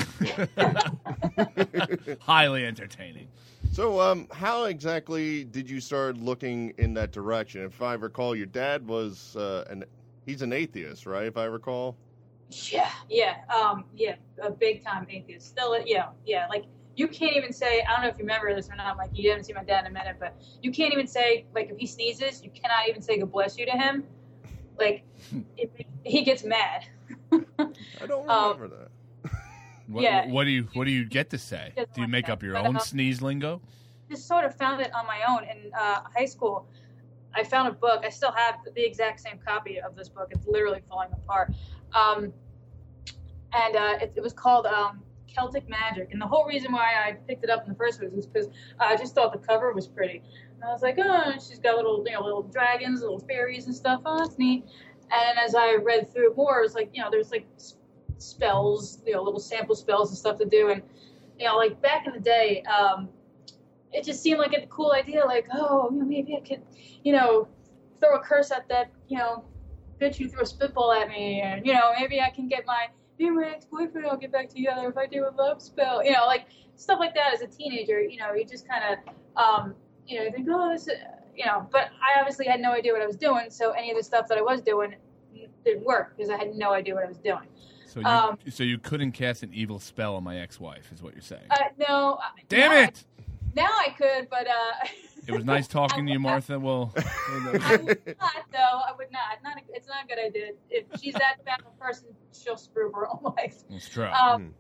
Highly entertaining. So, um, how exactly did you start looking in that direction? If I recall, your dad was uh, an he's an atheist, right? If I recall. Yeah, yeah, um, yeah, a big time atheist. Still, yeah, yeah. Like you can't even say. I don't know if you remember this or not. Like you haven't seen my dad in a minute, but you can't even say like if he sneezes, you cannot even say "God bless you" to him. Like it, he gets mad. I don't remember um, that. What, yeah. What do you What do you get to say? Do you make up your but, own uh, sneeze lingo? Just sort of found it on my own in uh, high school. I found a book. I still have the exact same copy of this book. It's literally falling apart. Um, and uh, it, it was called um, Celtic Magic. And the whole reason why I picked it up in the first place was because I just thought the cover was pretty. And I was like, oh, she's got little, you know, little dragons, little fairies and stuff. Oh, that's neat. And as I read through it more, it was like, you know, there's like spells, you know, little sample spells and stuff to do. And, you know, like back in the day, um, it just seemed like a cool idea. Like, oh, you know, maybe I could, you know, throw a curse at that, you know, bitch who threw a spitball at me. And, you know, maybe I can get my, me and my ex-boyfriend will get back together if I do a love spell. You know, like stuff like that as a teenager, you know, you just kind of, um, you know, you think, oh, this, you know, but I obviously had no idea what I was doing. So any of the stuff that I was doing didn't work because I had no idea what I was doing. So you, um, so you couldn't cast an evil spell on my ex-wife, is what you're saying? Uh, no. Damn now it! I, now I could, but uh, it was nice talking to you, Martha. Well, I would not, though. I would not. Not. A, it's not a good idea. If she's that bad of a person, she'll screw her own life. That's true. Um,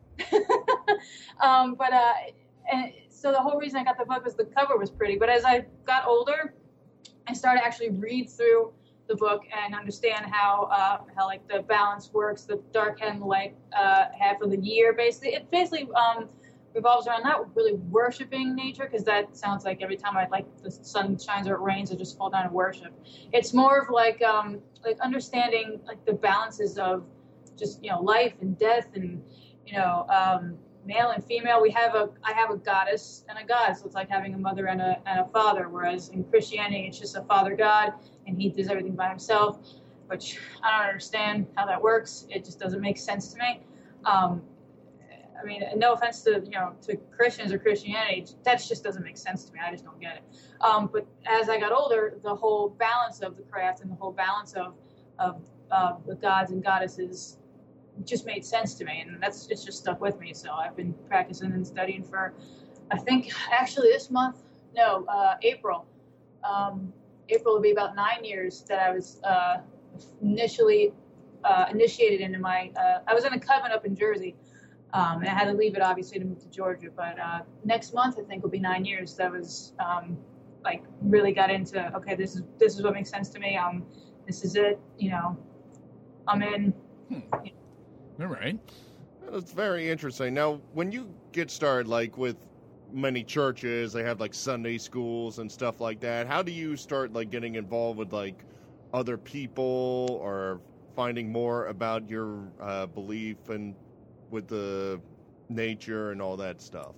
um, but uh, and so the whole reason I got the book was the cover was pretty. But as I got older, I started to actually read through the book and understand how uh, how like the balance works, the dark and the light uh, half of the year. Basically, it basically um, revolves around not really worshiping nature, because that sounds like every time I like the sun shines or it rains, I just fall down and worship. It's more of like um, like understanding like the balances of just, you know, life and death and, you know, um, male and female. We have a I have a goddess and a god, so it's like having a mother and a and a father. Whereas in Christianity, it's just a father god, and he does everything by himself, which I don't understand how that works. It just doesn't make sense to me. Um, I mean, no offense to, you know, to Christians or Christianity, that just doesn't make sense to me. I just don't get it. Um, but as I got older, the whole balance of the craft and the whole balance of of uh, the gods and goddesses just made sense to me, and that's it's just stuck with me. So I've been practicing and studying for, I think, actually this month, no, uh, April. Um, April will be about nine years that I was uh, initially uh, initiated into my. Uh, I was in a coven up in Jersey, um, and I had to leave it obviously to move to Georgia. But uh, next month, I think, will be nine years that I was um, like really got into. Okay, this is this is what makes sense to me. Um, this is it. You know, I'm in. Hmm. You know, all right. That's very interesting. Now, when you get started, like with many churches, they have like Sunday schools and stuff like that. How do you start like getting involved with like other people or finding more about your uh, belief and with the nature and all that stuff?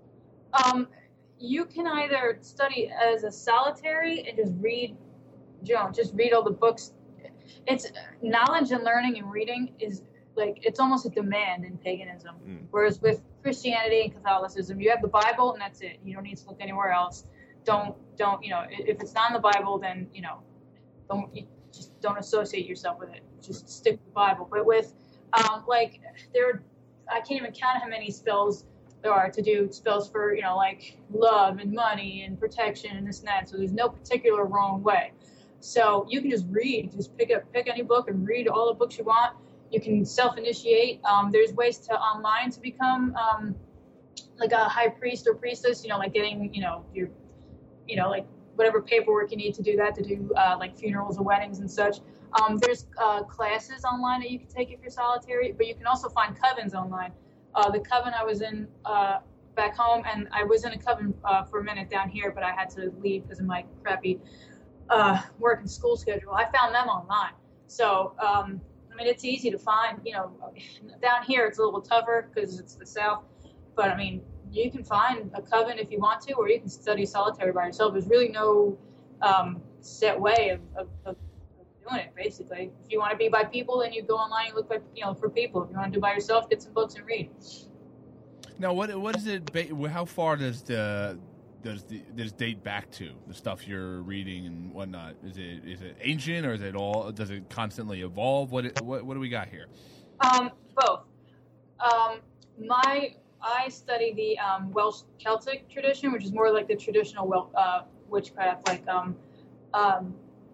Um, you can either study as a solitary and just read, you know, just read all the books. It's knowledge and learning and reading is like, it's almost a demand in paganism. Mm. Whereas with Christianity and Catholicism, you have the Bible and that's it. You don't need to look anywhere else. Don't, don't, you know, if it's not in the Bible, then, you know, don't, you just don't associate yourself with it. Just stick with the Bible. But with, um, like, there, I can't even count how many spells there are to do spells for, you know, like love and money and protection and this and that. So there's no particular wrong way. So you can just read, just pick up, pick any book and read all the books you want. You can self-initiate. Um, there's ways to online to become um, like a high priest or priestess, you know, like getting, you know, your, you know, like whatever paperwork you need to do that, to do uh, like funerals or weddings and such. Um, there's uh, classes online that you can take if you're solitary, but you can also find covens online. Uh, the coven I was in uh, back home, and I was in a coven uh, for a minute down here, but I had to leave because of my crappy uh, work and school schedule. I found them online. So, um, I mean, it's easy to find, you know, down here it's a little tougher because it's the South, but I mean, you can find a coven if you want to, or you can study solitary by yourself. There's really no um, set way of, of, of doing it, basically. If you want to be by people, then you go online and look by, you know, for people. If you want to do by yourself, get some books and read. Now, what what is it? How far does the does the does date back to the stuff you're reading and whatnot? Is it is it ancient, or is it all? Does it constantly evolve? What it, what what do we got here? Um, both. Um, my I study the um, Welsh Celtic tradition, which is more like the traditional Wel- uh, witchcraft. Like um, um,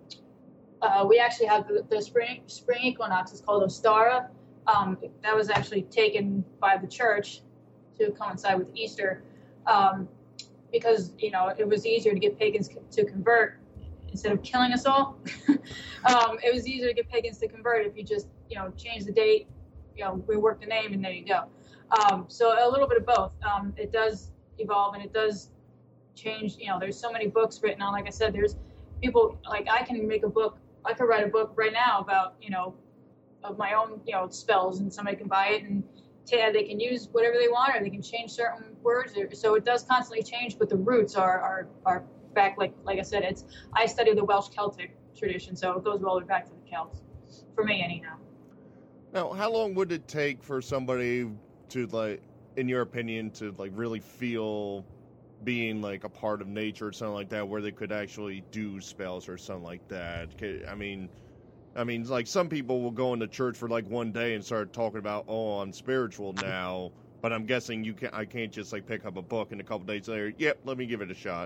uh, we actually have the, the spring spring equinox. It's called Ostara. Um, that was actually taken by the church to coincide with Easter. Um, because, you know, it was easier to get pagans to convert instead of killing us all. um, it was easier to get pagans to convert if you just, you know, change the date, you know, rework the name, and there you go. Um, so a little bit of both. Um, it does evolve and it does change. You know, there's so many books written on, like I said, there's people, like I can make a book, I could write a book right now about, you know, of my own, you know, spells, and somebody can buy it and they can use whatever they want, or they can change certain words. So it does constantly change, but the roots are are, are back. Like like I said, it's I study the Welsh Celtic tradition, so it goes all the way back to the Celts, for me anyhow. Now, how long would it take for somebody to, like, in your opinion, to like really feel being like a part of nature or something like that, where they could actually do spells or something like that? I mean. I mean, like, some people will go into church for, like, one day and start talking about, oh, I'm spiritual now, but I'm guessing you can I can't just, like, pick up a book and a couple days later, yep, let me give it a shot.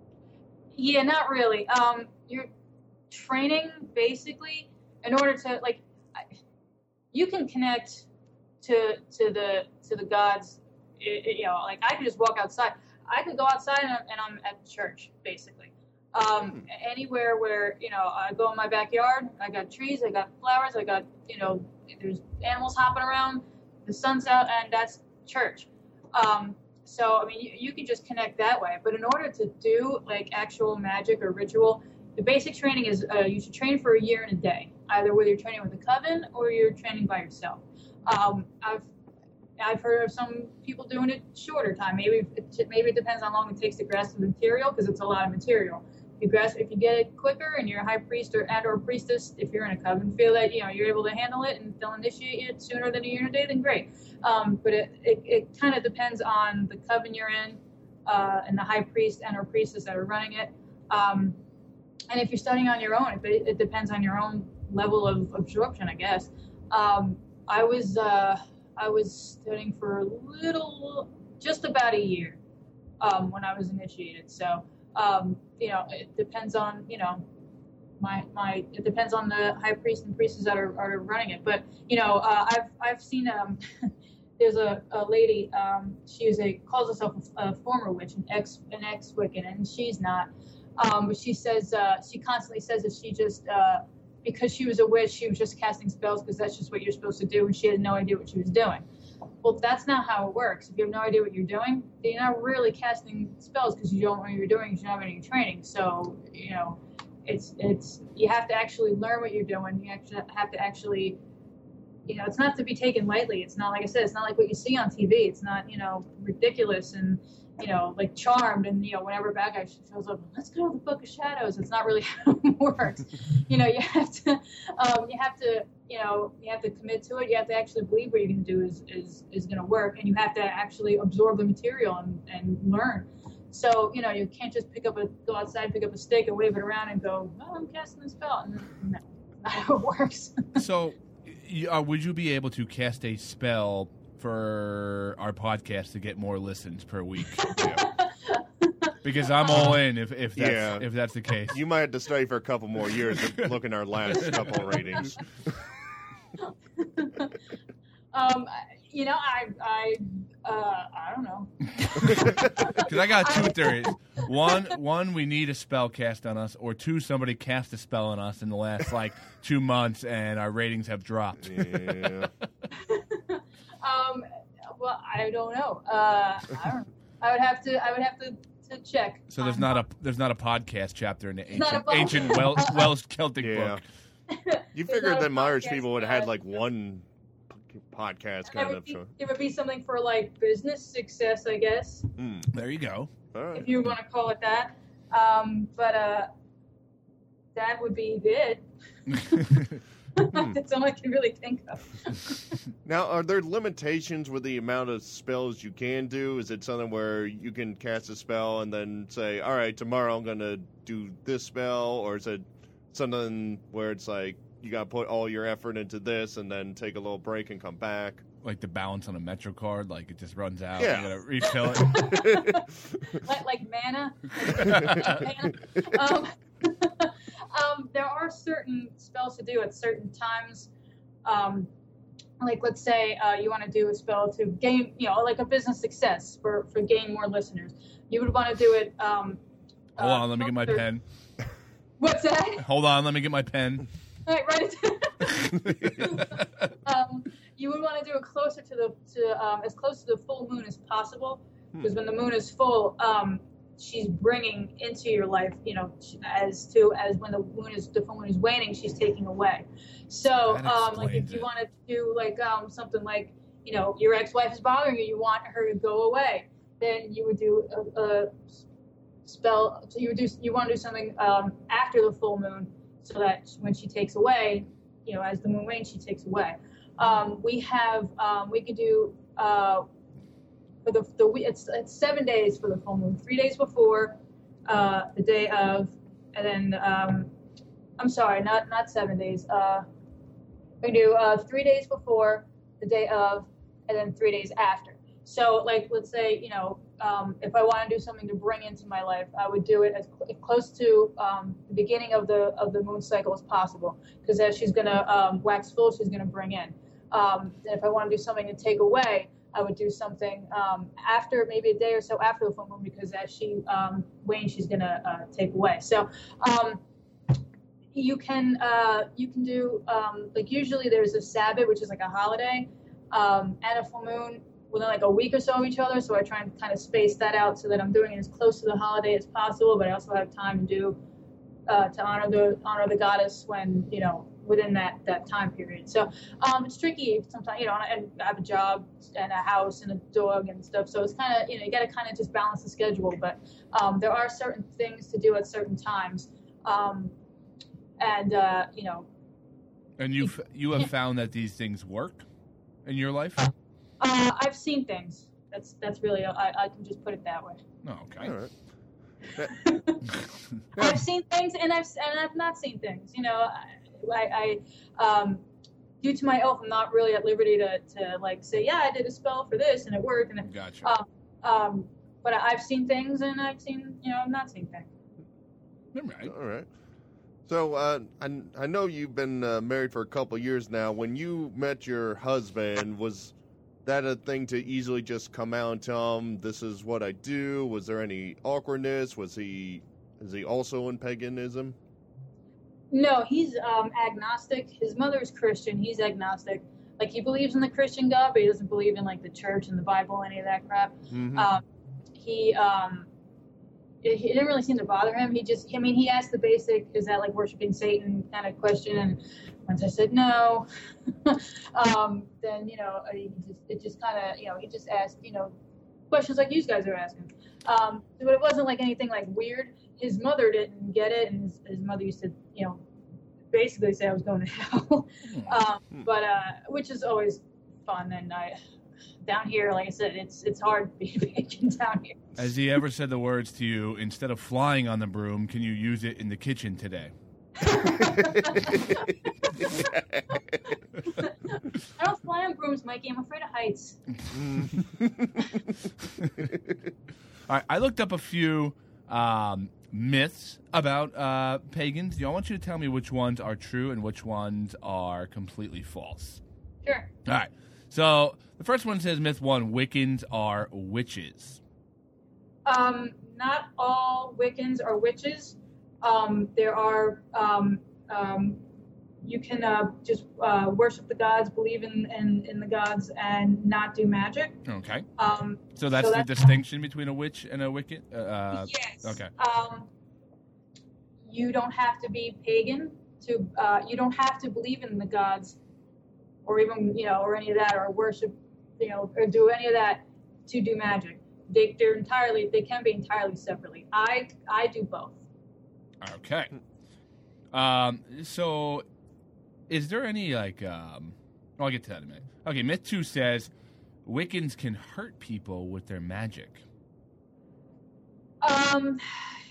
Yeah, not really. Um, you're training, basically, in order to, like, you can connect to to the to the gods, you know, like, I could just walk outside. I could go outside and I'm, and I'm at church, basically. Um, anywhere where, you know, I go in my backyard, I got trees, I got flowers, I got, you know, there's animals hopping around, the sun's out, and that's church. Um, so, I mean, you, you can just connect that way. But in order to do, like, actual magic or ritual, the basic training is uh, you should train for a year and a day, either whether you're training with a coven or you're training by yourself. Um, I've I've heard of some people doing it shorter time. Maybe it, maybe it depends on how long it takes to grasp the material, because it's a lot of material. If you grasp, if you get it quicker, and you're a high priest or and or priestess, if you're in a coven, feel that, you know, you're able to handle it and they'll initiate it sooner than a year and a day, then great. Um, but it it, it kind of depends on the coven you're in, uh, and the high priest and or priestess that are running it. Um, and if you're studying on your own, it, it depends on your own level of absorption, I guess. Um, I was uh, I was studying for a little, just about a year, um, when I was initiated. So. Um, you know, it depends on, you know, my, my, it depends on the high priest and priestess that are, are running it. But, you know, uh, I've, I've seen, um, there's a, a lady, um, she is a, calls herself a, a former witch, an ex, an ex-Wiccan, and she's not. Um, but she says, uh, she constantly says that she just, uh, because she was a witch, she was just casting spells because that's just what you're supposed to do, and she had no idea what she was doing. Well, that's not how it works. If you have no idea what you're doing, then you're not really casting spells because you don't know what you're doing, because you don't have any training. So, you know, it's it's you have to actually learn what you're doing. You actually have to actually, you know, it's not to be taken lightly. It's not, like I said, it's not like what you see on T V. It's not, you know, ridiculous and, you know, like Charmed, and, you know, whenever a bad guy shows up, let's go to the Book of Shadows. It's not really how it works. You know, you have to, um, you have to, you know, you have to commit to it. You have to actually believe what you're going to do is is, is going to work, and you have to actually absorb the material and, and learn. So, you know, you can't just pick up a, go outside, pick up a stick and wave it around and go, oh, I'm casting a spell. And no, that's not how it works. So, uh, would you be able to cast a spell for our podcast to get more listens per week? Yeah. Because I'm all in if, if that's yeah. if that's the case. You might have to study for a couple more years to look at our last couple of ratings. um, you know, I I uh, I don't know. Because I got two theories. One, one, we need a spell cast on us, or two, somebody cast a spell on us in the last like two months, and our ratings have dropped. Yeah. um, well, I don't know. Uh, I don't. I would have to. I would have to. To check. So there's um, not a there's not a podcast chapter in the not ancient a ancient Welsh, Welsh Celtic Yeah. book. You There's figured not a that Irish podcast, people would have had uh, like one podcast It kind would, of. be, So. it would be something for like business success, I guess, Mm. There you go. All right. if you want to call it that. Um, but uh, that would be it. That's all I can really think of. Now, are there limitations with the amount of spells you can do? Is it something where you can cast a spell and then say, all right, tomorrow I'm going to do this spell? Or is it something where it's like you got to put all your effort into this and then take a little break and come back? Like the balance on a Metro card, like it just runs out. Yeah. You gotta refill it. like, like mana. Like, mana. Um, um, there are certain spells to do at certain times. Um, like, let's say uh, you want to do a spell to gain, you know, like a business success for, for gain more listeners. You would want to do it. Um, Hold uh, on, let me get my pen. What's that? Hold on, let me get my pen. All right, write it down. um, you would want to do it closer to the to um, as close to the full moon as possible, because when the moon is full, um, she's bringing into your life, you know, as to as when the moon is the full moon is waning, she's taking away. So, That um, like if explains you it. want to do like um, something like, you know, your ex-wife is bothering you, you want her to go away, then you would do a, a spell. So you would do you want to do something um, after the full moon, so that when she takes away, you know, as the moon wanes, she takes away. Um, we have, um, we could do, uh, for the, the it's, it's seven days for the full moon, three days before, uh, the day of, and then, um, I'm sorry, not, not seven days, uh, we do, uh, three days before, the day of, and then three days after. So, like, let's say, you know, um, if I want to do something to bring into my life, I would do it as cl- close to um, the beginning of the of the moon cycle as possible, because as she's going to um, wax full, she's going to bring in. Um, and if I want to do something to take away, I would do something um, after, maybe a day or so after the full moon, because as she um, wanes, she's going to uh, take away. So um, you can uh, you can do um, like usually there's a Sabbath, which is like a holiday, um, and a full moon within like a week or so of each other. So I try and kind of space that out so that I'm doing it as close to the holiday as possible, but I also have time to do uh, to honor the honor the goddess when, you know, within that, that time period. So um, it's tricky sometimes, you know, and I have a job and a house and a dog and stuff. So it's kind of, you know, you got to kind of just balance the schedule. But um, there are certain things to do at certain times. Um, and, uh, you know. And you you have found that these things work in your life? Uh, I've seen things. That's that's really, I, I can just put it that way. Oh, okay. All right. I've seen things and I've and I've not seen things. You know, I, I um, due to my oath, I'm not really at liberty to, to like say, yeah, I did a spell for this and it worked. And it, Gotcha. Um, um, but I've seen things and I've seen, you know, I've not seen things. All right. All right. So uh, I I know you've been uh, married for a couple years now. When you met your husband, was that a thing to easily just come out and tell him this is what I do? Was there any awkwardness? Was he is he also in paganism? No, he's um, agnostic. His mother is Christian. He's agnostic. Like, he believes in the Christian God, but he doesn't believe in like the church and the Bible, any of that crap. Mm-hmm. Um, he um, it, it didn't really seem to bother him. He just, I mean, he asked the basic, is that like worshiping Satan kind of question, and once I said no, um, then, you know, he just, it just kind of, you know, he just asked, you know, questions like you guys are asking. Um, but it wasn't like anything like weird. His mother didn't get it, and his, his mother used to, you know, basically say I was going to hell. um, but uh, which is always fun. And I, down here, like I said, it's it's hard to be pagan down here. Has he ever said the words to you, instead of flying on the broom, can you use it in the kitchen today? I don't fly on brooms, Mikey. I'm afraid of heights. All right, I looked up a few um, myths about uh, pagans. I want you to tell me which ones are true and which ones are completely false. Sure. All right. So the first one says, myth one, Wiccans are witches. Um, not all Wiccans are witches. Um, there are, um, um, you can uh, just uh, worship the gods, believe in, in, in the gods, and not do magic. Okay. Um, So that's so the that's- distinction between a witch and a Wiccan? Uh, yes. Okay. Um, you don't have to be pagan to, uh, you don't have to believe in the gods or even, you know, or any of that, or worship, you know, or do any of that to do magic. They, they're entirely, they can be entirely separately. I, I do both. Okay. Um, so is there any, like, um, oh, I'll get to that in a minute. Okay, Myth two says Wiccans can hurt people with their magic. Um,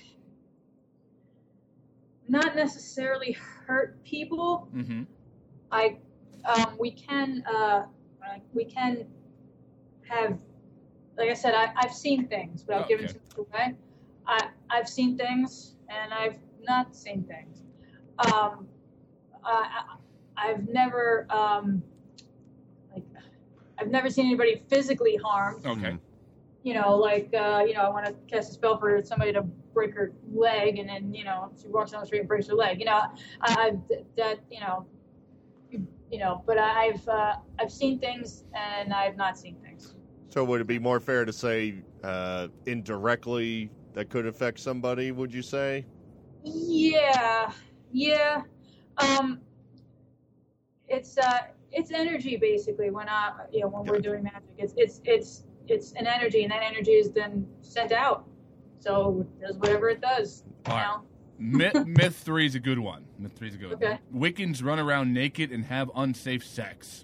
not necessarily hurt people. Mm-hmm. I, um, we can, uh, we can have, like I said, I, I've seen things without Oh, giving okay. too much away. I, I've seen things and I've not seen things. Um, I, I've never, um, like, I've never seen anybody physically harmed. Okay. You know, like, uh, you know, I want to cast a spell for somebody to break her leg, and then, you know, she walks down the street and breaks her leg. You know, I, I've, that, you know, you, you know, but I've, uh, I've seen things and I've not seen things. So would it be more fair to say uh, indirectly that could affect somebody, would you say? Yeah, yeah. Um, it's, uh, it's energy basically when I, you know, when we're doing magic. It's, it's, it's, it's an energy, and that energy is then sent out. So it does whatever it does. You All right. know? Myth, myth three is a good one. Myth three is a good Okay. one. Wiccans run around naked and have unsafe sex.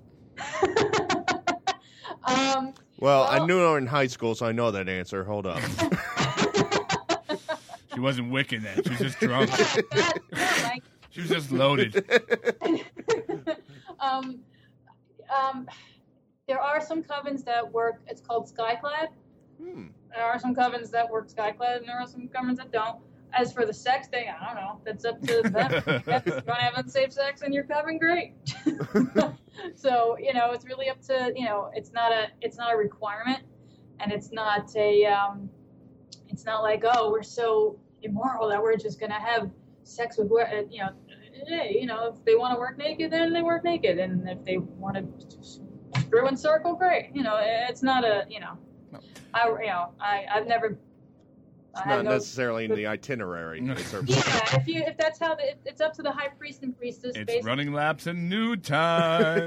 Um, Well, I knew her in high school, so I know that answer. Hold up. She wasn't Wiccan then. She was just drunk. like, She was just loaded. um, um, there are some covens that work. It's called Skyclad. Hmm. There are some covens that work Skyclad, and there are some covens that don't. As for the sex thing, I don't know. That's up to them. If you want to have unsafe sex in your coven, great. So, you know, it's really up to, you know, it's not a, it's not a requirement, and it's not a, um, it's not like, oh, we're so immoral that we're just gonna have sex with, where, you know, hey, you know, if they want to work naked, then they work naked, and if they want to screw in circle, great. You know, it's not a, you know, I, you know, I, I've never. It's I have not no- necessarily in the itinerary. It's her- Yeah, if you if that's how the, it, it's up to the high priest and priestess. It's basically. running laps in new time.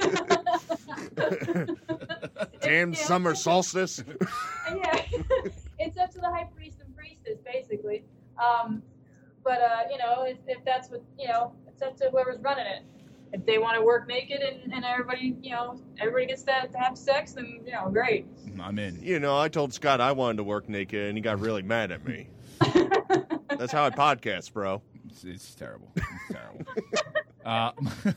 Damn Yeah. summer solstice. Yeah, it's up to the high priest and priestess basically. Um, but uh, you know, if, if that's what you know, it's up to whoever's running it. If they want to work naked and, and everybody, you know, everybody gets to, to have sex, then you know, great. I'm in. You know, I told Scott I wanted to work naked, and he got really mad at me. That's how I podcast, bro. It's, it's terrible. It's terrible. uh,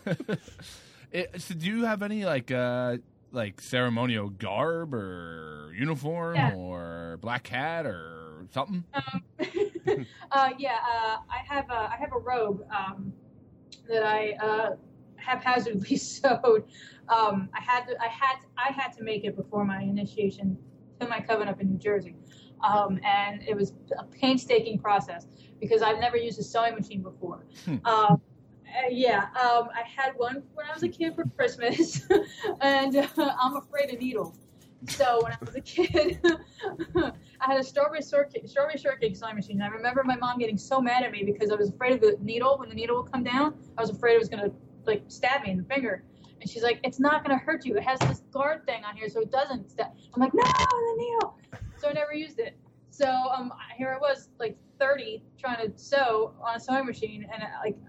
it, so, do you have any like uh, like ceremonial garb or uniform Yeah. or black hat or something? Um, uh, yeah, uh, I have a I have a robe um, that I uh, haphazardly sewed. Um, I had to I had I had to make it before my initiation to my coven up in New Jersey, um, and it was a painstaking process because I've never used a sewing machine before. Hmm. Um, uh, yeah, um, I had one when I was a kid for Christmas, and uh, I'm afraid of needles. So when I was a kid, I had a strawberry shortcake, strawberry shortcake sewing machine. And I remember my mom getting so mad at me because I was afraid of the needle. When the needle would come down, I was afraid it was going to like stab me in the finger. And she's like, "It's not going to hurt you. It has this guard thing on here, so it doesn't stab." I'm like, "No, the needle." So I never used it. So um, here I was, like thirty, trying to sew on a sewing machine, and I, like,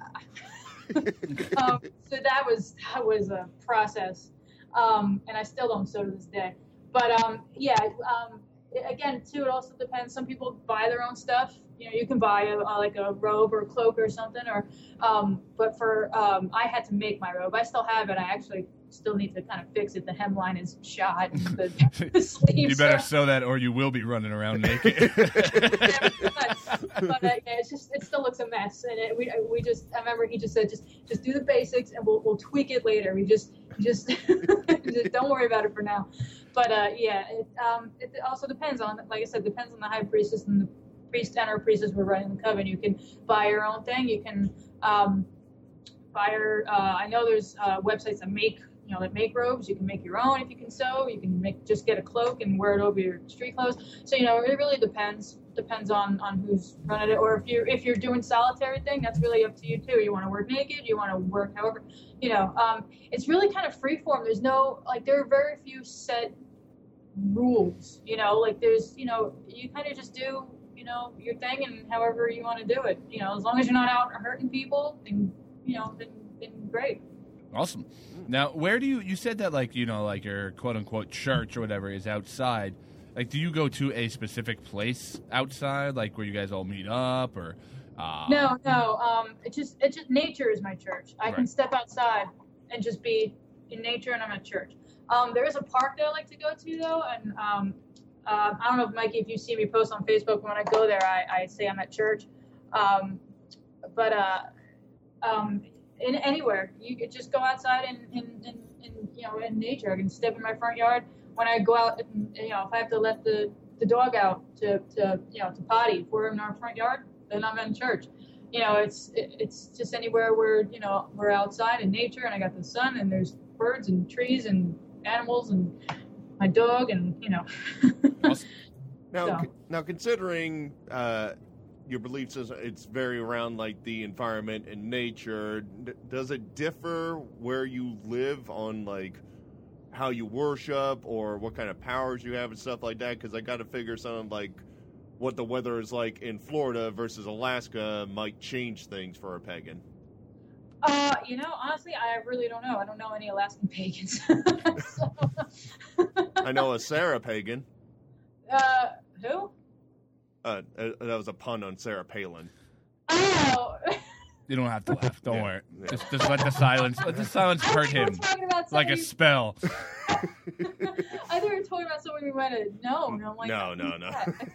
um, so that was that was a process, um, and I still don't sew to this day. But um, yeah, um, again, too, it also depends. Some people buy their own stuff. You know, you can buy a, a, like a robe or a cloak or something. Or, um, but for um, I had to make my robe. I still have it. I actually still need to kind of fix it. The hemline is shot. And the, the sleeves. You better are- sew that, or you will be running around naked. but uh, yeah, it's just it still looks a mess, and it, we we just I remember he just said just just do the basics and we'll we'll tweak it later. We just just, just don't worry about it for now. But uh, yeah, it um it also depends on, like I said, depends on the high priestess and the priest and or priestess we're running the coven. You can buy your own thing. You can um buy your uh, I know there's uh, websites that make you know, that make robes. You can make your own if you can sew. You can make just get a cloak and wear it over your street clothes. So, you know, it really depends depends on, on who's running it. Or if you're if you're doing solitary thing, that's really up to you too. You want to work naked. You want to work however, you know. Um, it's really kind of free form. There's no like there are very few set rules. You know, like there's you know you kind of just do you know your thing and however you want to do it. You know, as long as you're not out hurting people, then you know then, then great. Awesome. Now, where do you, you said that, like, you know, like your quote-unquote church or whatever is outside. Like, do you go to a specific place outside, like, where you guys all meet up, or? Uh... No, no. Um, it just, it just, nature is my church. I right. can step outside and just be in nature, and I'm at church. Um, there is a park that I like to go to, though, and um, uh, I don't know if, Mikey, if you see me post on Facebook, when I go there, I, I say I'm at church. Um, but, uh, um, in anywhere, you could just go outside and, and, and, and you know, in nature. I can step in my front yard. When I go out, and, you know, if I have to let the, the dog out to, to, you know, to potty, if we're in our front yard, then I'm in church. You know, it's it, it's just anywhere where, you know, we're outside in nature, and I got the sun, and there's birds and trees and animals and my dog, and, you know. Awesome. Now, So. c- now considering uh, your belief system, it's very around like the environment and nature. D- does it differ where you live on like how you worship or what kind of powers you have and stuff like that? Because I got to figure something like what the weather is like in Florida versus Alaska might change things for a pagan. Uh, you know, honestly, I really don't know. I don't know any Alaskan pagans. So, I know a Sarah pagan. uh, who? Uh, uh, that was a pun on Sarah Palin. Oh. You don't have to laugh. Don't Yeah. worry. Yeah. Just, just let the silence. Let the silence hurt him We're talking about like a somebody- spell. I thought we were talking about somebody we might have known. I'm like, No, no, no.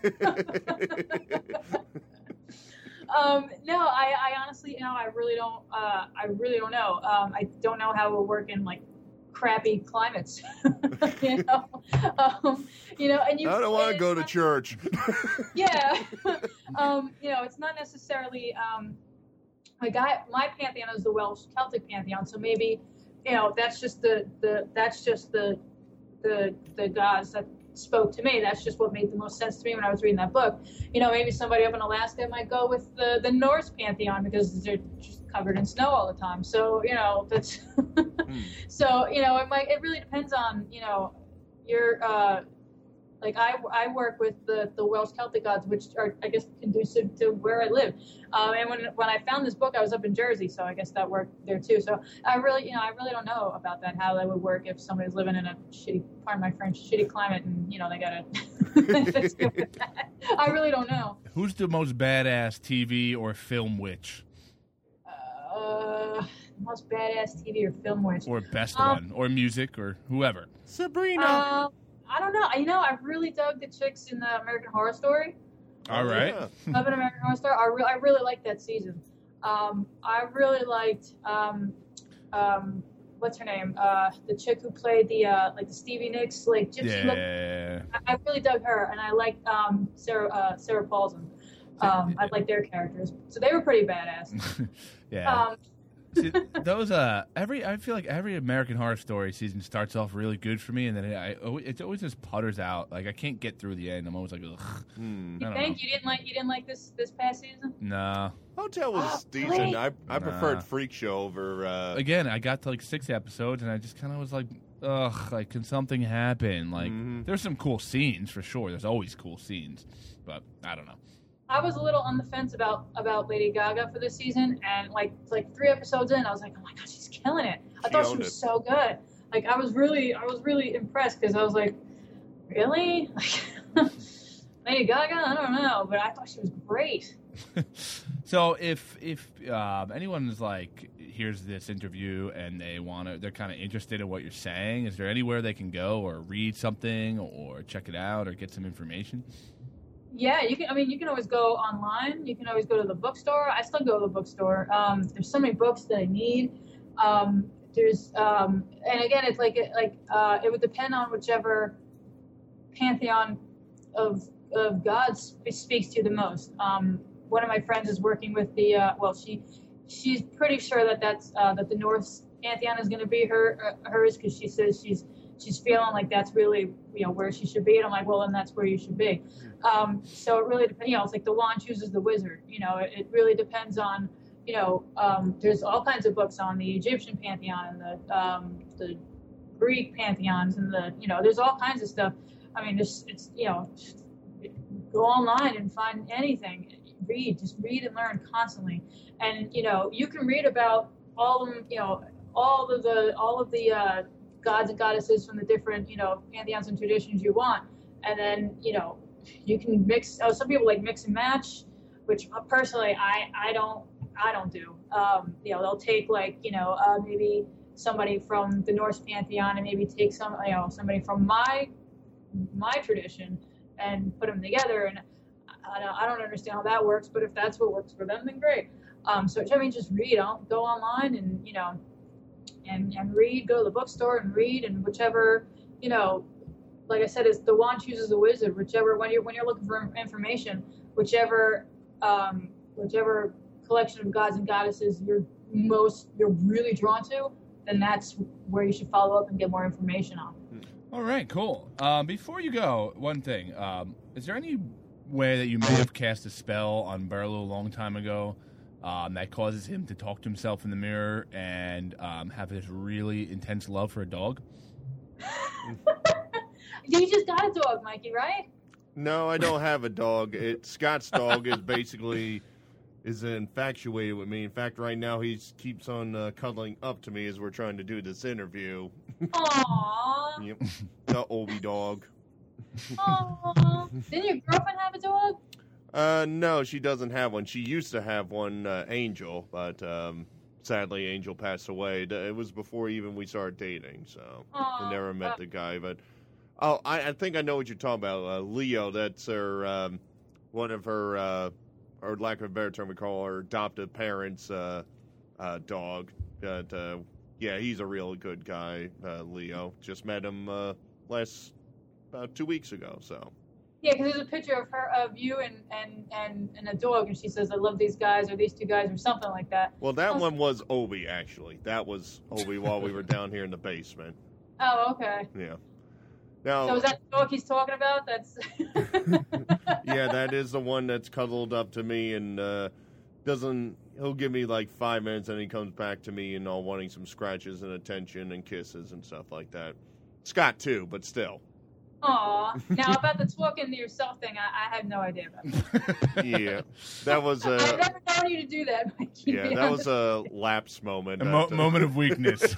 um, no, I, I honestly, you know, I really don't. Uh, I really don't know. Um, I don't know how it will work in like crappy climates. you know, um, you know, and you. I don't want to and go it's to not- church. Yeah, um, you know, it's not necessarily. Um, like I, my pantheon is the Welsh Celtic pantheon, so maybe, you know, that's just the, the that's just the the the gods that spoke to me. That's just what made the most sense to me when I was reading that book. You know, maybe somebody up in Alaska might go with the, the Norse pantheon because they're just covered in snow all the time. So, you know, that's Hmm. so, you know, it might it really depends on, you know, your uh like I, I work with the, the Welsh Celtic gods, which are, I guess, conducive to where I live. Um, and when when I found this book, I was up in Jersey, so I guess that worked there too. So I really, you know, I really don't know about that, how that would work if somebody's living in a shitty, pardon my French, shitty climate, and you know they gotta. I really don't know. Who's the most badass T V or film witch? Uh, most badass T V or film witch. Or best Um, one? Or music? Or whoever? Sabrina. Uh, I don't know. You know, I really dug the chicks in the American Horror Story. All right. Love an American Horror Story. I, re- I really liked that season. Um, I really liked um, um, what's her name? Uh, the chick who played the uh, like the Stevie Nicks, like gypsy look. Yeah. I, I really dug her, and I liked um, Sarah uh, Sarah Paulson. Um, I liked their characters, so they were pretty badass. Yeah. Um, See, those uh, every I feel like every American Horror Story season starts off really good for me, and then it, I, it always just putters out. Like I can't get through the end. I'm always like, ugh. Hmm. I you don't think know. you didn't like you didn't like this this past season? Nah. Hotel was Oh, decent. great. I I Nah. preferred Freak Show over. Uh, Again, I got to like six episodes, and I just kind of was like, ugh. Like, can something happen? Like, Mhm. there's some cool scenes for sure. There's always cool scenes, but I don't know. I was a little on the fence about about Lady Gaga for this season, and like like three episodes in, I was like, oh my god, she's killing it. I She thought she owned was it. so good. Like I was really I was really impressed because I was like, really, Lady Gaga? I don't know, but I thought she was great. So if if um, anyone is like hears this interview and they want to, they're kind of interested in what you're saying, is there anywhere they can go or read something or check it out or get some information? Yeah, you can. I mean, you can always go online. You can always go to the bookstore. I still go to the bookstore. Um, there's so many books that I need. Um, there's, um, and again, it's like like uh, it would depend on whichever pantheon of of gods speaks to you the most. Um, one of my friends is working with the. Uh, well, she she's pretty sure that that's uh, that the Norse pantheon is going to be her uh, hers because she says she's she's feeling like that's really, you know, where she should be. And I'm like, well, then that's where you should be. Um, so it really depends. You know, it's like the wand chooses the wizard. You know, it, it really depends on, you know, um, there's all kinds of books on the Egyptian pantheon and the um, the Greek pantheons and the, you know, there's all kinds of stuff. I mean, it's, it's you know, go online and find anything. Read, just read and learn constantly. And, you know, you can read about all of them, you know, all of the, all of the uh, gods and goddesses from the different, you know, pantheons and traditions you want. And then, you know, you can mix, oh, some people like mix and match, which personally, I, I don't, I don't do. Um, you know, they'll take like, you know, uh, maybe somebody from the Norse pantheon and maybe take some, you know, somebody from my, my tradition and put them together. And I don't, I don't understand how that works, but if that's what works for them, then great. Um, so I mean, just read. I'll go online and, you know, and, and read, go to the bookstore and read, and whichever, you know, like I said, it's the wand chooses the wizard, whichever, when you're, when you're looking for information, whichever, um, whichever collection of gods and goddesses you're most, you're really drawn to, then that's where you should follow up and get more information on. All right, cool. Um, before you go, one thing. Um, is there any way that you may have cast a spell on Burlew a long time ago um, that causes him to talk to himself in the mirror and um, have this really intense love for a dog? You just got a dog, Mikey, right? No, I don't have a dog. It, Scott's dog is basically is infatuated with me. In fact, right now he keeps on uh, cuddling up to me as we're trying to do this interview. Aww. Yep, the Obi dog. Aww. Didn't your girlfriend have a dog? Uh, no, she doesn't have one. She used to have one, uh, Angel, but um, sadly Angel passed away. It was before even we started dating, so Aww. I never met the guy. But oh, I, I think I know what you're talking about. Uh, Leo, that's her, um, one of her, uh, or lack of a better term, we call her adoptive parents' uh, uh, dog. But uh, yeah, he's a real good guy, uh, Leo. Just met him uh, last about two weeks ago, so. Yeah, because there's a picture of her, of you and, and, and, and a dog, and she says, I love these guys, or these two guys, or something like that. Well, that oh. one was Obi, actually. That was Obi while we were down here in the basement. Oh, okay. Yeah. Now, so is that the dog he's talking about? That's. Yeah, that is the one that's cuddled up to me and uh, doesn't. He'll give me like five minutes, and he comes back to me and all wanting some scratches and attention and kisses and stuff like that. Scott too, but still. Aw. Now about the talking to yourself thing, I, I have no idea about that. Yeah, that was. Uh, I've never known you to do that, Mikey. Yeah, that was a lapse moment. A mo- that, uh, moment of weakness.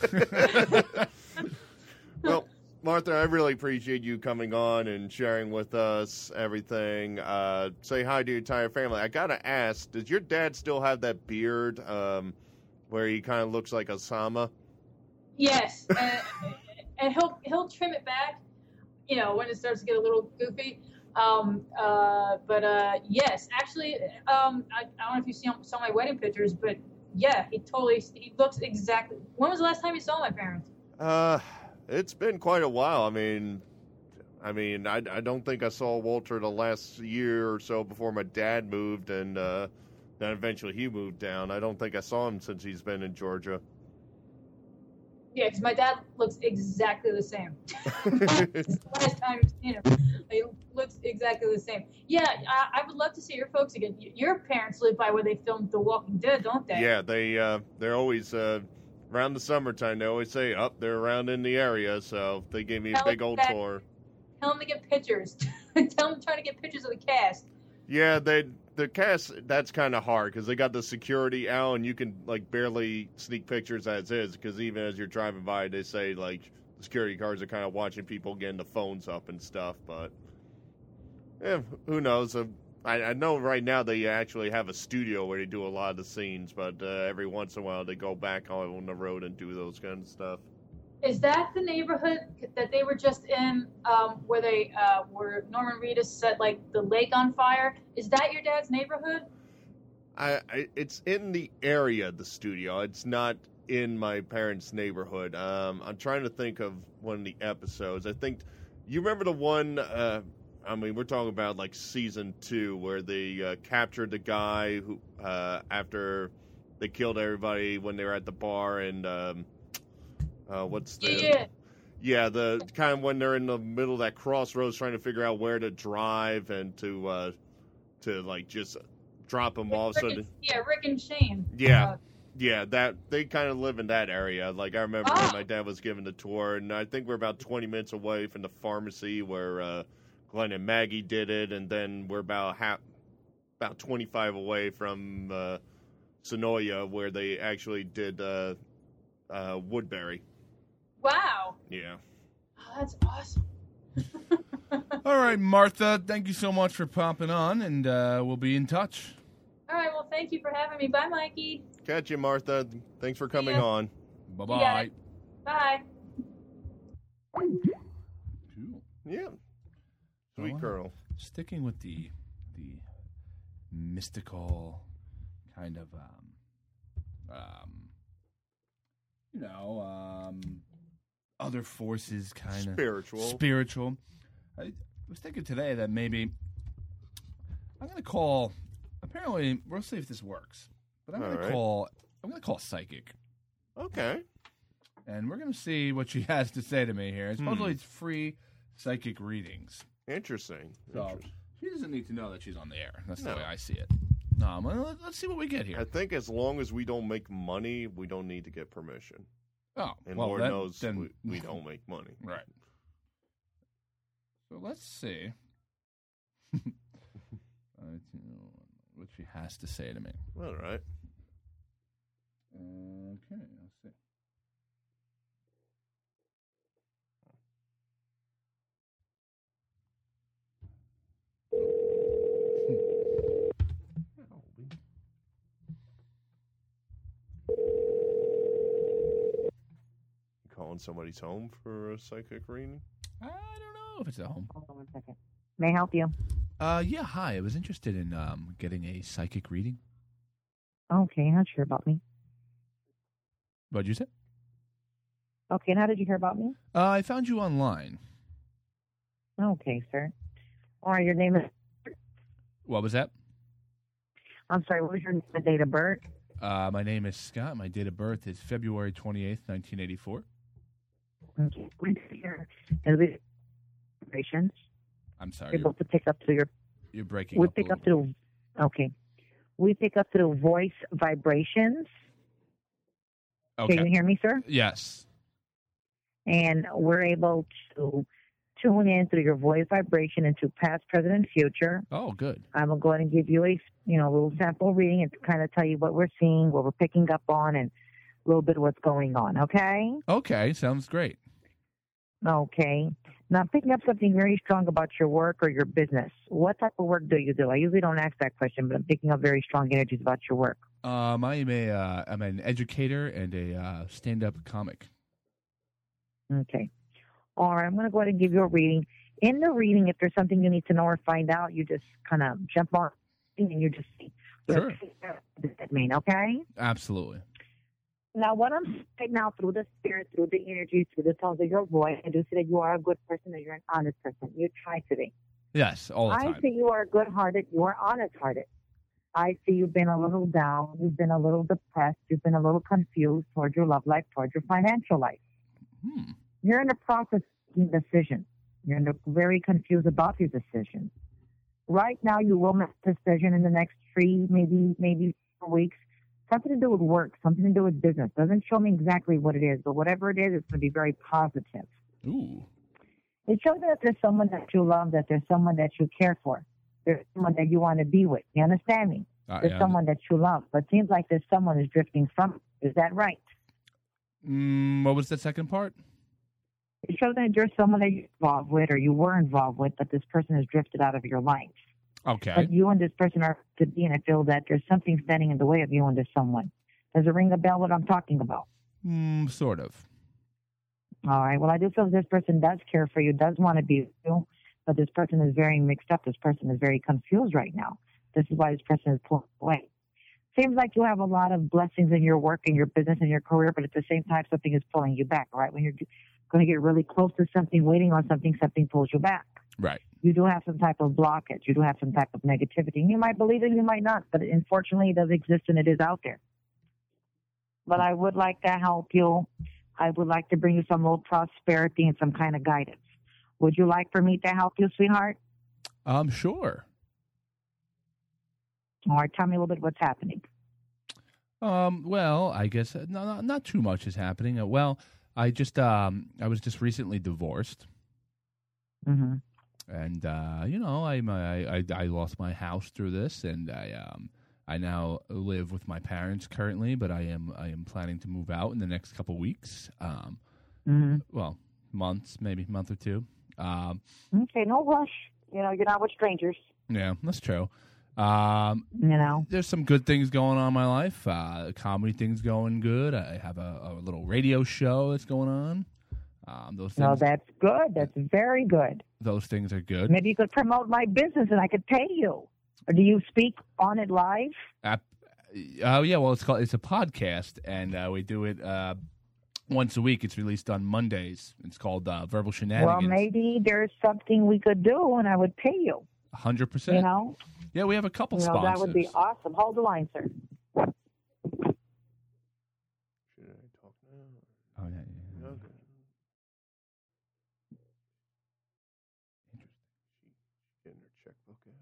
Well, Martha, I really appreciate you coming on and sharing with us everything. Uh, say hi to your entire family. I gotta ask, does your dad still have that beard um, where he kind of looks like Osama? Yes, and, and he'll he'll trim it back, you know, when it starts to get a little goofy. Um, uh, but uh, yes, actually, um, I, I don't know if you saw, saw my wedding pictures, but yeah, he totally he looks exactly. When was the last time you saw my parents? Uh, it's been quite a while. I mean, I mean, I, I don't think I saw Walter the last year or so before my dad moved, and uh, then eventually he moved down. I don't think I saw him since he's been in Georgia. Yeah, because my dad looks exactly the same. the last time I've seen him, he looks exactly the same. Yeah, I, I would love to see your folks again. Your parents live by where they filmed The Walking Dead, don't they? Yeah, they uh, they're always uh, around the summertime. They always say, "Up, oh, they're around in the area." So they gave me a Tell big them old that- tour. Tell them to get pictures. Tell them to try to get pictures of the cast. Yeah, they the cast. That's kind of hard because they got the security out, and you can like barely sneak pictures as is. Because even as you're driving by, they say like the security cars are kind of watching people getting the phones up and stuff. But yeah, who knows? Uh, I, I know right now they actually have a studio where they do a lot of the scenes, but uh, every once in a while they go back on the road and do those kind of stuff. Is that the neighborhood that they were just in, um, where they uh, where Norman Reedus set like the lake on fire? Is that your dad's neighborhood? I, I it's in the area, the studio. It's not in my parents' neighborhood. Um, I'm trying to think of one of the episodes. I think you remember the one. Uh, I mean, we're talking about like season two, where they uh, captured the guy who uh, after they killed everybody when they were at the bar and. Um, Uh, what's the? Yeah. Yeah, the kind of when they're in the middle of that crossroads, trying to figure out where to drive and to uh, to like just drop them off. Rick So and, that, yeah, Rick and Shane. yeah, Uh, yeah, that they kind of live in that area. Like I remember Ah. when my dad was giving the tour, and I think we're about twenty minutes away from the pharmacy where uh, Glenn and Maggie did it, and then we're about half, about twenty-five away from uh, Sonoya where they actually did uh, uh, Woodbury. wow. Yeah. Oh, that's awesome. All right, Martha, thank you so much for popping on, and uh, we'll be in touch. All right, well, thank you for having me. Bye, Mikey. Catch you, Martha. Thanks for coming Yeah. on. Bye-bye. got it. Bye. Cool. Yeah. Sweet Well, girl. Sticking with the the mystical kind of um um you know um other forces kind of Spiritual. spiritual. I was thinking today that maybe I'm going to call. Apparently, we'll see if this works. But I'm All going right. to call. I'm going to call psychic, Okay. and we're going to see what she has to say to me here. Supposedly, Hmm. it's free psychic readings. Interesting. So Interesting. she doesn't need to know that she's on the air. That's No. the way I see it. Um, well, let's see what we get here. I think as long as we don't make money, we don't need to get permission. Oh, And well, Lord that- knows then- we, we don't make money. Right. So let's see Uh, what she has to say to me. All right. Okay, let's see. Calling somebody's home for a psychic reading? I don't know if it's at home. Hold on one second. May I help you? Uh, yeah, hi. I was interested in um, getting a psychic reading. Okay, not sure about me. What'd you say? Okay, and how did you hear about me? Uh, I found you online. Okay, sir. All right, your name is... What was that? I'm sorry, what was your name and date of birth? Uh, my name is Scott. My date of birth is February twenty-eighth, nineteen eighty-four. Okay, we hear vibrations. I'm sorry. Able to pick up to your... You're breaking We up. pick a up to the... Okay. We pick up to the voice vibrations. Okay. Can you hear me, sir? Yes. And we're able to tune in through your voice vibration into past, present, and future. Oh, good. I'm going to go ahead and give you a, you know, a little sample reading and kind of tell you what we're seeing, what we're picking up on, and a little bit of what's going on, okay? Okay, sounds great. Okay. Now, I'm picking up something very strong about your work or your business. What type of work do you do? I usually don't ask that question, but I'm picking up very strong energies about your work. Um, I am a, uh, I'm an educator and a uh, stand-up comic. Okay. All right, I'm going to go ahead and give you a reading. In the reading, if there's something you need to know or find out, you just kind of jump on and you just see. Sure. What does that mean, okay? Absolutely. Now, what I'm saying right now through the spirit, through the energy, through the tones of your voice, I do see that you are a good person and you're an honest person. You try to be. Yes, all the I time. see you are good-hearted. You are honest-hearted. I see you've been a little down. You've been a little depressed. You've been a little confused towards your love life, towards your financial life. Hmm. You're in the process of making a decision. You're in the, very confused about your decision. Right now, you will make a decision in the next three, maybe, maybe four weeks. Something to do with work, something to do with business. Doesn't show me exactly what it is, but whatever it is, it's going to be very positive. Ooh. It shows that there's someone that you love, that there's someone that you care for. There's someone that you want to be with. You understand me? Uh, There's yeah. someone that you love, but it seems like there's someone who's drifting from you. Is that right? Mm, what was the second part? It shows that you're someone that you're involved with or you were involved with, but this person has drifted out of your life. Okay. But you and this person are to be, and I feel that there's something standing in the way of you and this someone. Does it ring a bell what I'm talking about? Mm, sort of. All right. Well, I do feel this person does care for you, does want to be with you, but this person is very mixed up. This person is very confused right now. This is why this person is pulled away. Seems like you have a lot of blessings in your work and your business and your career, but at the same time, something is pulling you back, right? When you're going to get really close to something, waiting on something, something pulls you back. Right. You do have some type of blockage. You do have some type of negativity. You might believe it, you might not, but unfortunately, it does exist and it is out there. But I would like to help you I would like to bring you some little prosperity and some kind of guidance. Would you like for me to help you, sweetheart? Um, sure. All right, tell me a little bit what's happening. Um, well, I guess uh, no, not, not too much is happening. Uh, well, I just um, I was just recently divorced, Mm-hmm. and uh, you know, I, my, I I lost my house through this, and I um I now live with my parents currently, but I am I am planning to move out in the next couple weeks. Um, Mm-hmm. well, months, maybe a month or two. Um, Okay, no rush. You know, you're not with strangers. yeah, that's true. Um, You know. there's some good things going on in my life. Uh, comedy things going good. I have a, a little radio show that's going on. Um, those things, No, that's good. That's very good. those things are good. Maybe you could promote my business and I could pay you. Or do you speak on it live? App, oh yeah, well it's called it's a podcast, and uh, we do it uh, once a week. It's released on Mondays. It's called uh, Verbal Well, Shenanigans. maybe there's something we could do and I would pay you. Hundred percent. You know? Yeah, we have a couple You know, sponsors. that would be awesome. Hold the line, sir. Should I talk now? Oh yeah, yeah, yeah. Okay. Interesting. She's getting her checkbook out.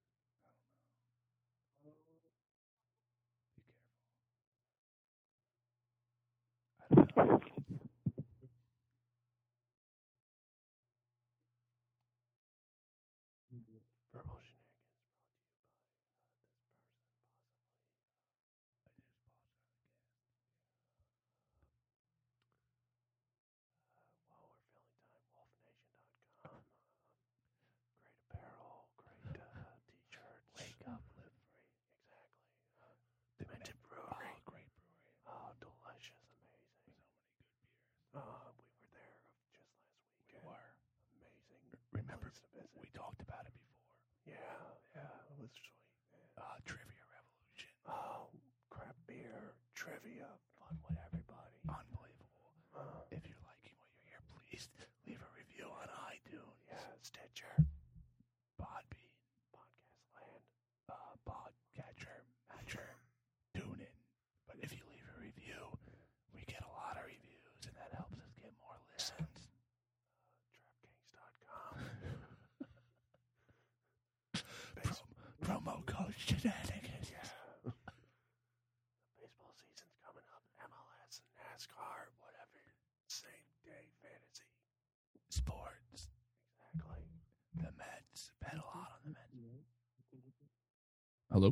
Verbal Shenanigans. While we're filling time, wolf nation dot com. Great apparel, great uh, t-shirts. Wake up, live free. Exactly. Uh, Demented Brewery. Oh, great brewery. Oh, delicious, amazing. So many good beers. Uh, we were there just last weekend. We were. Amazing. Remember, place to visit. we talked about it before. Yeah, yeah, it was sweet. Man. Uh, Trivia Revolution. Oh, crap beer, trivia, fun with everybody. Unbelievable. Uh, If you're liking what you're here, please leave a review on iTunes, yeah, Stitcher, Podbean, Podcast Land. uh, Podcatcher, Matcher, TuneIn. But if you leave a review, we get a lot of reviews, and that helps us get more listens. Trap Kings dot com. Pro- promo code Shenanigans. Yeah. Baseball season's coming up. M L S, NASCAR, whatever. Same day fantasy. Sports. Exactly. The Mets. Bet a lot on the Mets. Hello?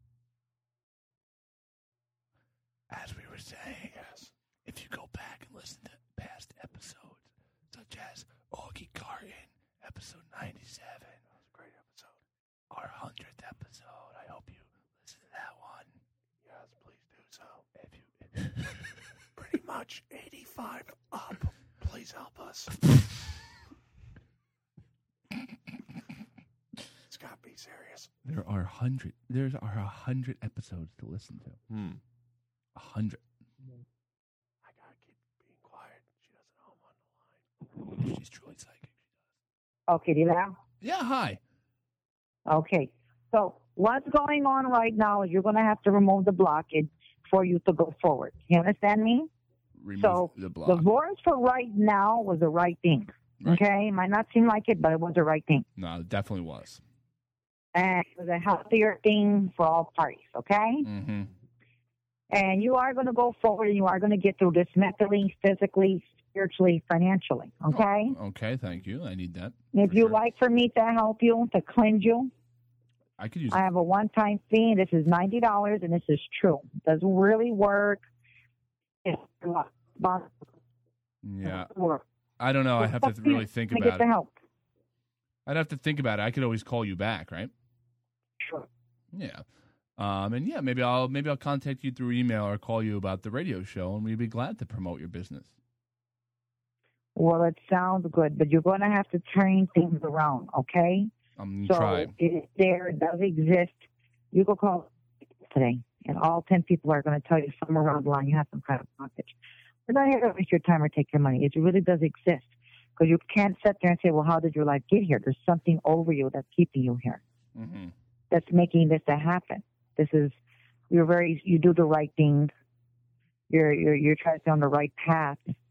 As we were saying, Yes. if you go back and listen to past episodes, such as Augie Carton, episode ninety-seven, That was a great episode. our hundredth episode, I hope you listen to that one. Yes, please do so. If you, Pretty much eighty-five up. Please help us. Scott, be serious. there are hundred, there's are a hundred episodes to listen to. Hmm. A hundred. I gotta keep being quiet. She doesn't know I'm on the line. She's truly psychic. Okay, do you there? Yeah, hi. Okay. So what's going on right now is you're going to have to remove the blockage for you to go forward. You understand me? Remove So the block. divorce for right now was the right thing. Right. Okay? It might not seem like it, but it was the right thing. No, it definitely was. And it was a healthier thing for all parties. Okay? Mm-hmm. And you are going to go forward and you are going to get through this mentally, physically, spiritually, financially. Okay? Okay, thank you. I need that. If for you sure. like for me to help you, to cleanse you, I could use I have a one-time fee. This is ninety dollars, and this is true. It doesn't really work. It's Yeah. work. I don't know. I have to really think to about get the it. help. I'd have to think about it. I could always call you back, right? Sure. Yeah. Um, and yeah, maybe I'll maybe I'll contact you through email or call you about the radio show, and we'd be glad to promote your business. Well, it sounds good, but you're going to have to turn things around, okay? I'm So try. it is there. It does exist. You can call today, and all ten people are going to tell you somewhere around the line you have some kind of blockage. We're not here to waste your time or take your money. It really does exist. Because you can't sit there and say, well, how did your life get here? There's something over you that's keeping you here. Mm-hmm. That's making this to happen. This is, you're very, you do the right thing. You're, you're, you're trying to stay on the right path.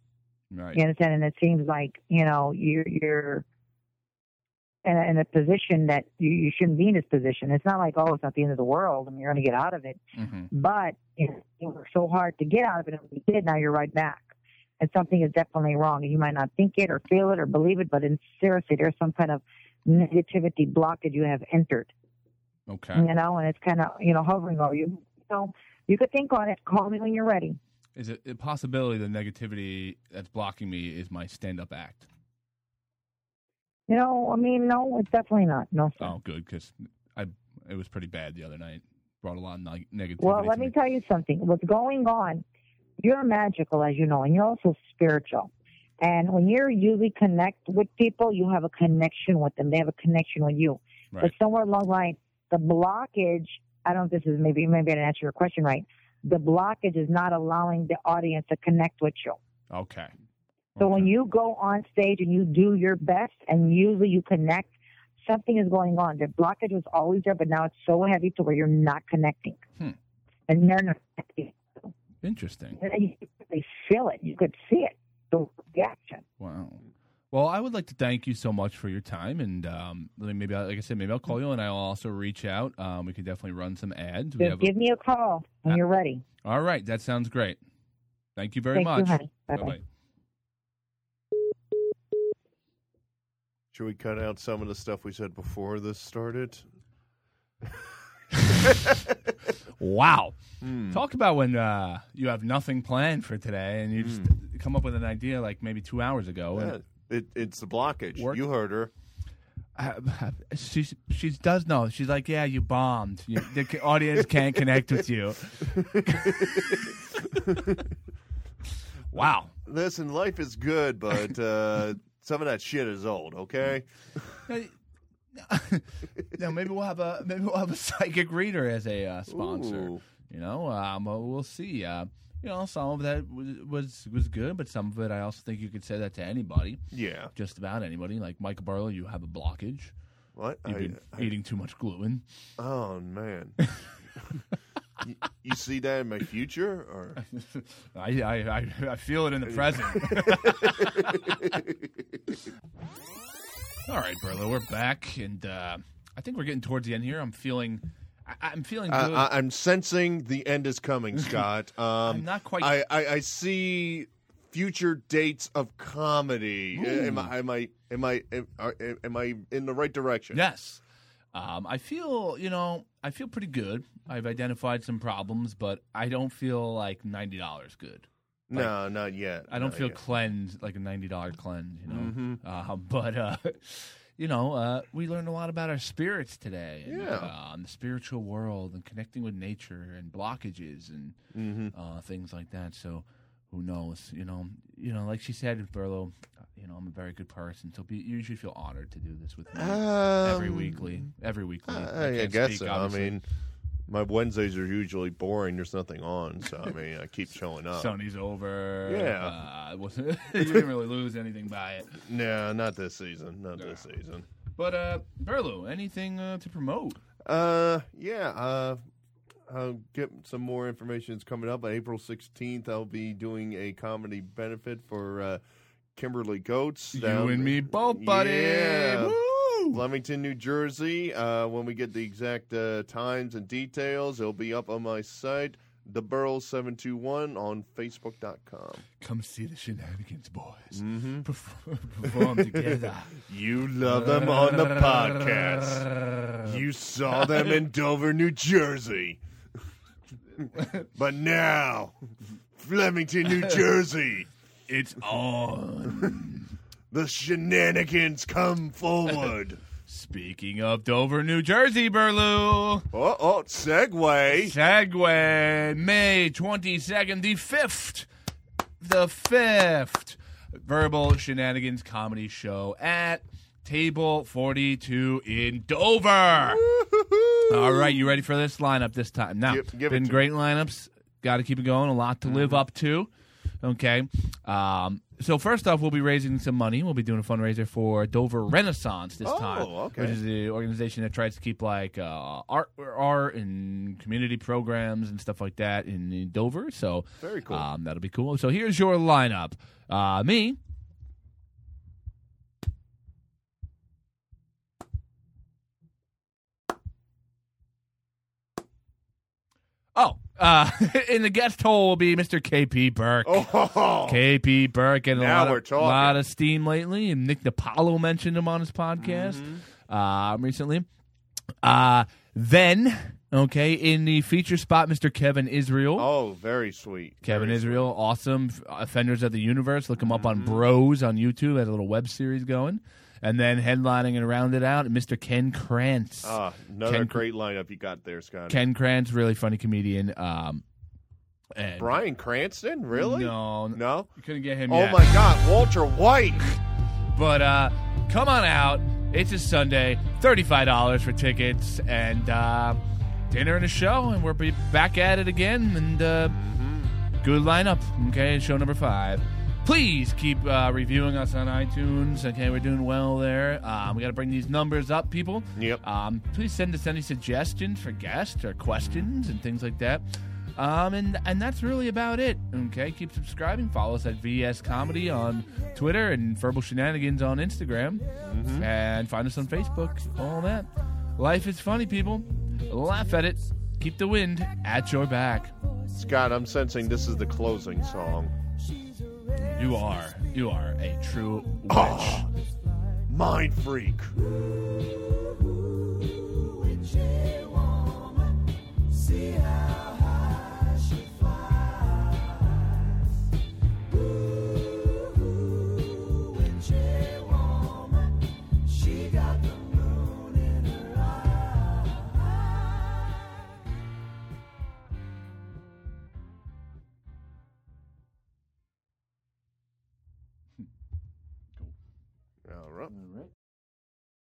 Right. You understand? And it seems like, you know, you're, you're in a, in a position that you, you shouldn't be in this position. It's not like, oh, it's not the end of the world. I mean, you're going to get out of it. Mm-hmm. But you know, you worked so hard to get out of it, and when you did, now you're right back. And something is definitely wrong. And you might not think it or feel it or believe it, but in seriously, there's some kind of negativity block that you have entered. Okay. You know, and it's kind of, you know, hovering over you. So you could think on it. Call me when you're ready. Is it a possibility the negativity that's blocking me is my stand-up act? You know, I mean, no, it's definitely not. No, sir. Oh, good, because I it was pretty bad the other night. Brought a lot of neg- negativity. Well, let to me me tell you something. What's going on, you're magical, as you know, and you're also spiritual. And when you usually connect with people, you have a connection with them. They have a connection with you. Right. But somewhere along the line, the blockage, I don't know if this is maybe, maybe I didn't answer your question right. The blockage is not allowing the audience to connect with you. Okay. So when you go on stage and you do your best and usually you connect, something is going on. The blockage was always there, but now it's so heavy to where you're not connecting. Hmm. And they're not connecting. Interesting. And you could really feel it. You could see it. The reaction. Wow. Well, I would like to thank you so much for your time, and um, maybe, like I said, maybe I'll call you, and I'll also reach out. Um, we could definitely run some ads. We Just have give a... me a call when uh, you're ready. All right, that sounds great. Thank you very Thank much. You, honey. Bye-bye. Bye-bye. Should we cut out some of the stuff we said before this started? Wow. Mm. Talk about when uh, you have nothing planned for today, and you just mm. come up with an idea like maybe two hours ago. Yeah. And It, it's the blockage. Work. You heard her. Uh, she she does know. She's like, yeah, you bombed. You, the audience can't connect with you. Wow. Listen, life is good, but uh, some of that shit is old. Okay. No, maybe we'll have a maybe we'll have a psychic reader as a uh, sponsor. Ooh. You know, um, we'll see. Uh, You know, some of that was, was was good, but some of it, I also think you could say that to anybody. Yeah. Just about anybody. Like Michael Barlow, you have a blockage. What? You've I, been I, eating too much gluten. Oh, man. you, you see that in my future? Or I, I, I, I feel it in the present. All right, Barlow, we're back, and uh, I think we're getting towards the end here. I'm feeling... I'm feeling good. Uh, I'm sensing the end is coming, Scott. Um, I'm not quite. I, I, I see future dates of comedy. Ooh. Am I? Am I? Am I? Am, am I in the right direction? Yes. Um, I feel. You know. I feel pretty good. I've identified some problems, but I don't feel like ninety dollars good. Like, no, not yet. I don't not feel yet. cleansed like a ninety dollar cleanse. You know. Mm-hmm. Uh, but. Uh, You know, uh, we learned a lot about our spirits today. And, Yeah. uh, and the spiritual world and connecting with nature and blockages and mm-hmm. uh, things like that. So who knows? You know, you know, like she said, Barlow, you know, I'm a very good person. So be, you should feel honored to do this with me um, every weekly. Every weekly. I, I can't guess speak, so. obviously. I mean, my Wednesdays are usually boring. There's nothing on, so I mean, I keep showing up. Sony's over. Yeah. Uh, it wasn't, you didn't really lose anything by it. No, not this season. Not No. this season. But, uh, Barlow, anything uh, to promote? Uh, yeah. Uh, I'll get some more information. It's coming up on April sixteenth. I'll be doing a comedy benefit for uh, Kimberly Goats. You down- and me both, buddy. Yeah. Woo! Flemington, New Jersey. Uh, when we get the exact uh, times and details, it'll be up on my site, The Burrows seven two one on Facebook dot com. Come see the Shenanigans Boys Mm-hmm. perform, perform together. You love them on the podcast. You saw them in Dover, New Jersey. But now, Flemington, New Jersey. It's on. The shenanigans come forward. Speaking of Dover, New Jersey, Burloo. Oh, oh, segue. Segue. May twenty-second, the fifth. The fifth. Verbal Shenanigans Comedy Show at Table forty-two in Dover. Woo-hoo-hoo. All right, you ready for this lineup this time? Now, Give- give it been to great lineups. Got to keep it going. A lot to live up to. Okay. Um, so first off, we'll be raising some money. We'll be doing a fundraiser for Dover Renaissance this Oh, time, okay. which is the organization that tries to keep like uh, art, art and community programs and stuff like that in, in Dover. So Very cool. Um, that'll be cool. So here's your lineup: uh, me. Oh, uh, in the guest hole will be Mister K P Burke. Oh, K P Burke getting a Now lot, we're of, talking. lot of steam lately, and Nick DiPaolo mentioned him on his podcast Mm-hmm. uh, recently. Uh, then, okay, in the feature spot, Mister Kevin Israel. Oh, very sweet. Kevin Very Israel, awesome. F- Offenders of the Universe. Look him up on Mm-hmm. Bros on YouTube. Has a little web series going. And then headlining and round it out, Mister Ken Krantz. Ah, another Ken- great lineup you got there, Scott. Ken Krantz, really funny comedian. Um, and Bryan Cranston, really? No, No? you couldn't get him Oh, yet. my God, Walter White. But uh, come on out. It's a Sunday. thirty-five dollars for tickets and uh, dinner and a show. And we'll be back at it again. And uh, good lineup. Okay, show number five. Please keep uh, reviewing us on iTunes. Okay, we're doing well there. Um, we got to bring these numbers up, people. Yep. Um, please send us any suggestions for guests or questions and things like that. Um, and and that's really about it. Okay, keep subscribing. Follow us at V S Comedy on Twitter and Verbal Shenanigans on Instagram, and find us on Facebook. All that. Life is funny, people. Laugh at it. Keep the wind at your back. Scott, I'm sensing this is the closing song. You are you are a true witch. Oh, mind freak. All right. All right.